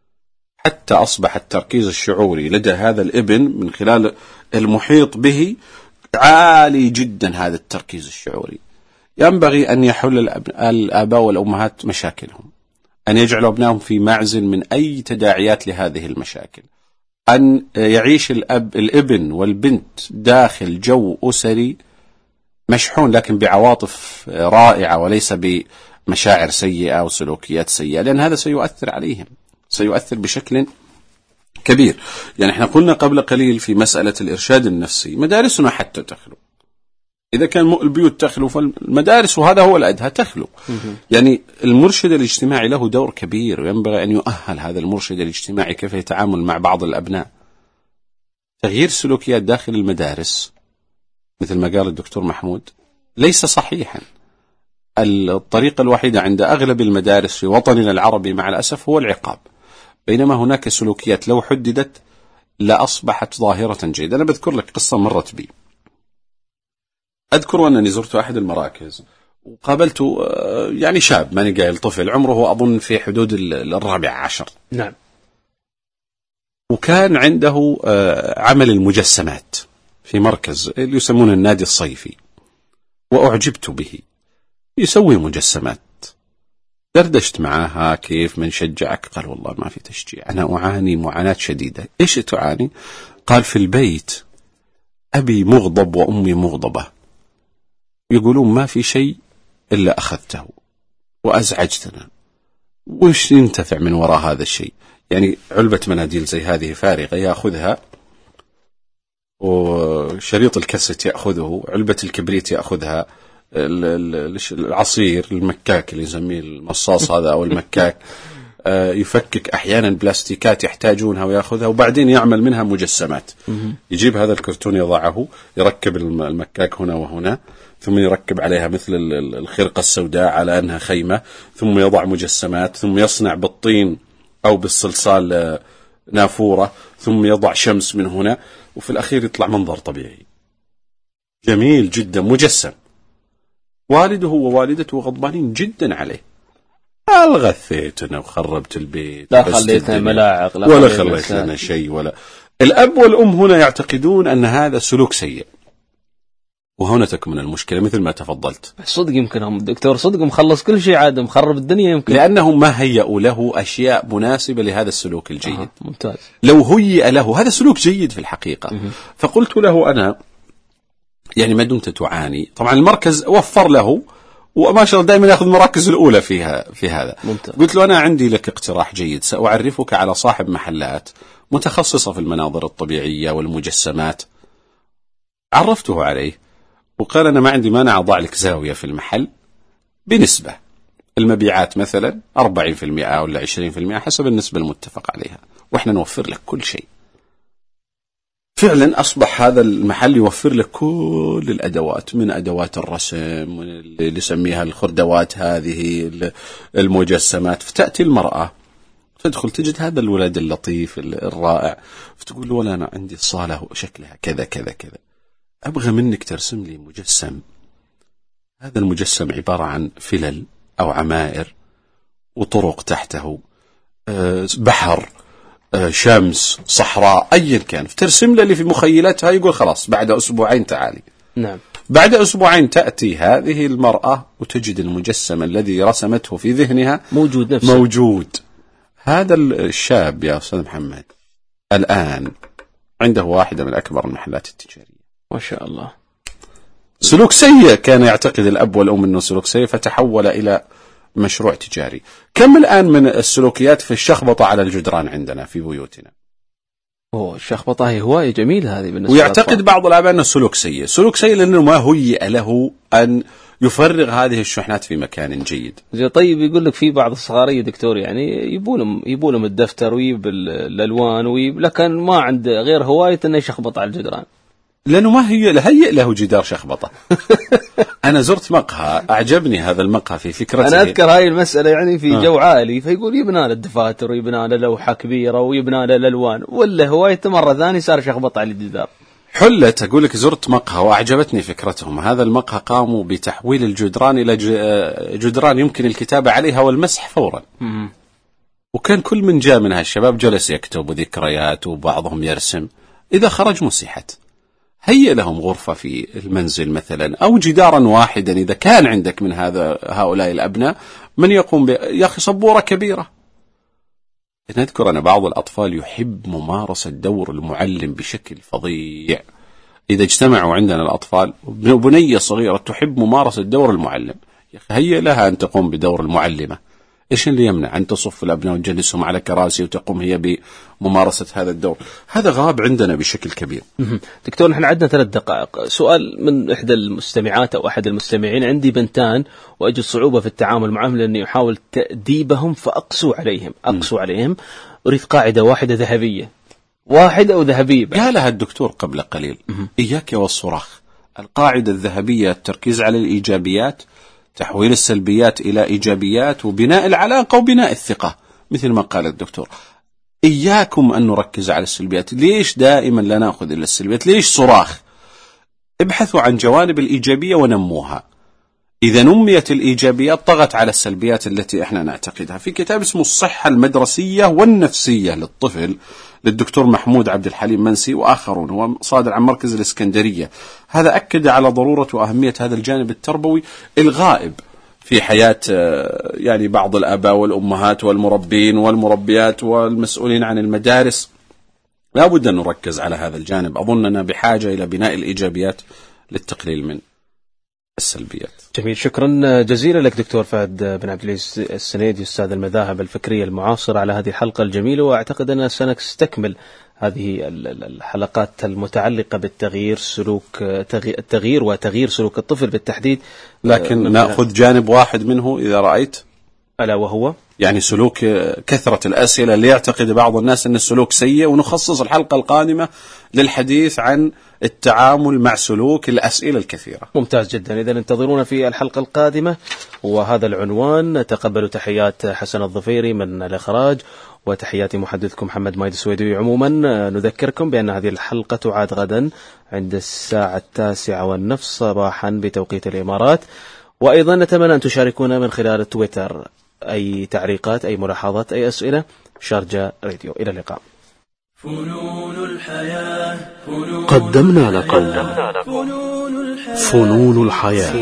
حتى أصبح التركيز الشعوري لدى هذا الابن من خلال المحيط به عالي جدا. هذا التركيز الشعوري ينبغي أن يحل الآباء والأمهات مشاكلهم، أن يجعلوا أبنائهم في معزل من أي تداعيات لهذه المشاكل، أن يعيش الابن والبنت داخل جو أسري مشحون لكن بعواطف رائعة وليس بمشاعر سيئة وسلوكيات سيئة، لأن هذا سيؤثر عليهم، سيؤثر بشكل كبير. يعني احنا قلنا قبل قليل في مسألة الإرشاد النفسي مدارسنا حتى تخلو، إذا كان البيوت تخلو فالمدارس، وهذا هو الأدهى، تخلو. يعني المرشد الاجتماعي له دور كبير، وينبغي أن يؤهل هذا المرشد الاجتماعي كيف يتعامل مع بعض الأبناء. تغيير سلوكيات داخل المدارس مثل ما قال الدكتور محمود ليس صحيحا. الطريقة الوحيدة عند أغلب المدارس في وطننا العربي مع الأسف هو العقاب، بينما هناك سلوكيات لو حددت لأصبحت ظاهرة جيدة. أنا بذكر لك قصة مرت بي. أذكر أنني زرت أحد المراكز وقابلت يعني شاب، ماني قايل طفل، عمره أظن في حدود 14. نعم. وكان عنده عمل المجسمات في مركز اللي يسمونه النادي الصيفي، وأعجبت به. يسوي مجسمات. دردشت معها كيف من شجعك؟ قال والله ما في تشجيع، أنا أعاني معاناة شديدة. إيش تعاني؟ قال في البيت أبي مغضب وأمي مغضبة، يقولون ما في شيء إلا أخذته وأزعجتنا، وش ينتفع من وراء هذا الشيء؟ يعني علبة مناديل زي هذه فارغة يأخذها، وشريط الكاسيت يأخذه، علبة الكبريت يأخذها، العصير المكاك اللي يسميه المصاص هذا أو المكاك يفكك أحيانا بلاستيكات يحتاجونها ويأخذها، وبعدين يعمل منها مجسمات. يجيب هذا الكرتون يضعه، يركب المكاك هنا وهنا، ثم يركب عليها مثل الخرقة السوداء على أنها خيمة، ثم يضع مجسمات، ثم يصنع بالطين أو بالصلصال نافورة، ثم يضع شمس من هنا، وفي الأخير يطلع منظر طبيعي جميل جدا مجسم. والده ووالدته غضبانين جدا عليه، قال غثيتنا وخربت البيت، لا خليتنا ملاعق ولا خليت لنا شيء. ولا الأب والأم هنا يعتقدون أن هذا سلوك سيء، وهنا تكمن المشكلة مثل ما تفضلت. صدق يمكن هم الدكتور صدق مخلص كل شيء عاد مخرب الدنيا، يمكن لأنهم ما هيئوا له أشياء مناسبة لهذا السلوك الجيد. ممتاز. لو هيئ له هذا سلوك جيد في الحقيقة. فقلت له أنا يعني ما دمت تعاني، طبعا المركز وفر له وما شاء الله دائما يأخذ المراكز الأولى في هذا. ممتاز. قلت له أنا عندي لك اقتراح جيد، سأعرفك على صاحب محلات متخصصة في المناظر الطبيعية والمجسمات. عرفته عليه وقال أنا ما عندي مانع أضع لك زاوية في المحل بنسبة المبيعات مثلا 40% أو 20% حسب النسبة المتفق عليها، وإحنا نوفر لك كل شيء. فعلا أصبح هذا المحل يوفر لك كل الأدوات، من أدوات الرسم اللي يسميها الخردوات هذه المجسمات. فتأتي المرأة تدخل تجد هذا الولد اللطيف الرائع، فتقول له ولا أنا عندي الصالة شكلها كذا كذا كذا، أبغى منك ترسم لي مجسم. هذا المجسم عبارة عن فلل أو عمائر وطرق تحته، بحر، شمس، صحراء، أيا كان، فترسم له اللي في مخيلتها. يقول خلاص بعد أسبوعين تعالي. نعم. بعد أسبوعين تأتي هذه المرأة وتجد المجسم الذي رسمته في ذهنها موجود نفسه. موجود. هذا الشاب يا أستاذ محمد الآن عنده واحدة من أكبر المحلات التجارية. ما شاء الله. سلوك سيء كان يعتقد الأب والأم أنه سلوك سيء، فتحول إلى مشروع تجاري. كم الآن من السلوكيات في الشخبطة على الجدران عندنا في بيوتنا؟ الشخبطة هي هواية جميلة هذه بالنسبة ويعتقد بعض الآباء أنه سلوك سيء. سلوك سيء لأنه ما هيئ له أن يفرغ هذه الشحنات في مكان جيد. طيب يقول لك في بعض الصغارية دكتور يعني يبولهم الدفتر ويب الألوان لكن ما عنده غير هواية أنه يشخبط على الجدران، لأنه ما هيئ له جدار شخبطة. أنا زرت مقهى أعجبني هذا المقهى في فكرته. أنا أذكر هاي المسألة يعني في جو عالي، فيقول يبنى له الدفاتر ويبنى له لوحة كبيرة ويبنى له الألوان، ولا هوايته مرة ثانية صار شخبط على الجدار. حلت أقول لك زرت مقهى وأعجبتني فكرتهم. هذا المقهى قاموا بتحويل الجدران إلى جدران يمكن الكتابة عليها والمسح فورا. وكان كل من جاء من هالشباب جلس يكتب ذكريات وبعضهم يرسم، إذا خرج مسحت. هيئ لهم غرفة في المنزل مثلا أو جدارا واحدا إذا كان عندك من هؤلاء الأبناء من يقوم يا أخي صبورة كبيرة. نذكر أن بعض الأطفال يحب ممارسة دور المعلم بشكل فظيع. إذا اجتمعوا عندنا الأطفال، بنية صغيرة تحب ممارسة دور المعلم، يا أخي هيئ لها أن تقوم بدور المعلمة. إيش اللي يمنع أن تصف الأبناء وتجلسهم على كراسي وتقوم هي بممارسة هذا الدور؟ هذا غاب عندنا بشكل كبير. دكتور، نحن عندنا 3 دقائق. سؤال من إحدى المستمعات أو أحد المستمعين: عندي بنتان وأجد صعوبة في التعامل معهم لأني أحاول تأديبهم فأقسو عليهم. أريد قاعدة واحدة ذهبية، واحدة أو ذهبية. قالها الدكتور قبل قليل: إياك والصراخ. القاعدة الذهبية: التركيز على الإيجابيات، تحويل السلبيات إلى إيجابيات، وبناء العلاقة وبناء الثقة، مثل ما قال الدكتور. إياكم أن نركز على السلبيات. ليش دائما لا نأخذ إلا السلبيات؟ ليش صراخ؟ ابحثوا عن جوانب الإيجابية ونموها. إذا نميت الإيجابيات طغت على السلبيات التي إحنا نعتقدها. في كتاب اسمه الصحة المدرسية والنفسية للطفل للدكتور محمود عبد الحليم منسي وآخرون، هو صادر عن مركز الإسكندرية. هذا أكد على ضرورة وأهمية هذا الجانب التربوي الغائب في حياة يعني بعض الآباء والأمهات والمربين والمربيات والمسؤولين عن المدارس. لا بد أن نركز على هذا الجانب. أظننا بحاجة إلى بناء الإيجابيات للتقليل من السلبيات. جميل، شكرا جزيلا لك دكتور فهد بن عبد العزيز السنيدي، أستاذ المذاهب الفكرية المعاصرة، على هذه الحلقة الجميلة. وأعتقد أننا سنستكمل هذه الحلقات المتعلقة بالتغيير سلوك التغيير وتغيير سلوك الطفل بالتحديد، لكن نأخذ جانب واحد منه إذا رأيت، ألا وهو يعني سلوك كثرة الأسئلة اللي يعتقد بعض الناس أن السلوك سيء، ونخصص الحلقة القادمة للحديث عن التعامل مع سلوك الأسئلة الكثيرة. ممتاز جدا. إذن انتظرونا في الحلقة القادمة، وهذا العنوان. تقبلوا تحيات حسن الظفيري من الإخراج، وتحياتي محدثكم محمد مايد السويدوي. عموما نذكركم بأن هذه الحلقة تعاد غدا عند الساعة 9:30 صباحا بتوقيت الإمارات. وأيضا نتمنى أن تشاركونا من خلال تويتر أي تعليقات، أي ملاحظات، أي أسئلة. شارجة راديو، إلى اللقاء. فنون الحياة قدمنا لكم فنون الحياة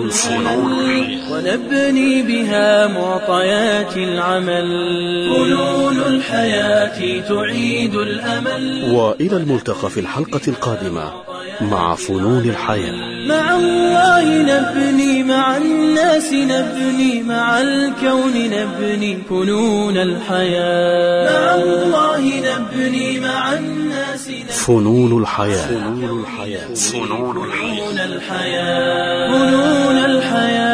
ونبني بها معطيات العمل. فنون الحياة تعيد الأمل. وإلى الملتقى في الحلقة القادمة مع فنون الحياة. مع الله نبني، مع الناس نبني، مع الكون نبني فنون الحياة. مع الله نبني، مع الناس نبني فنون الحياة. فنون الحياة. فنون الحياة.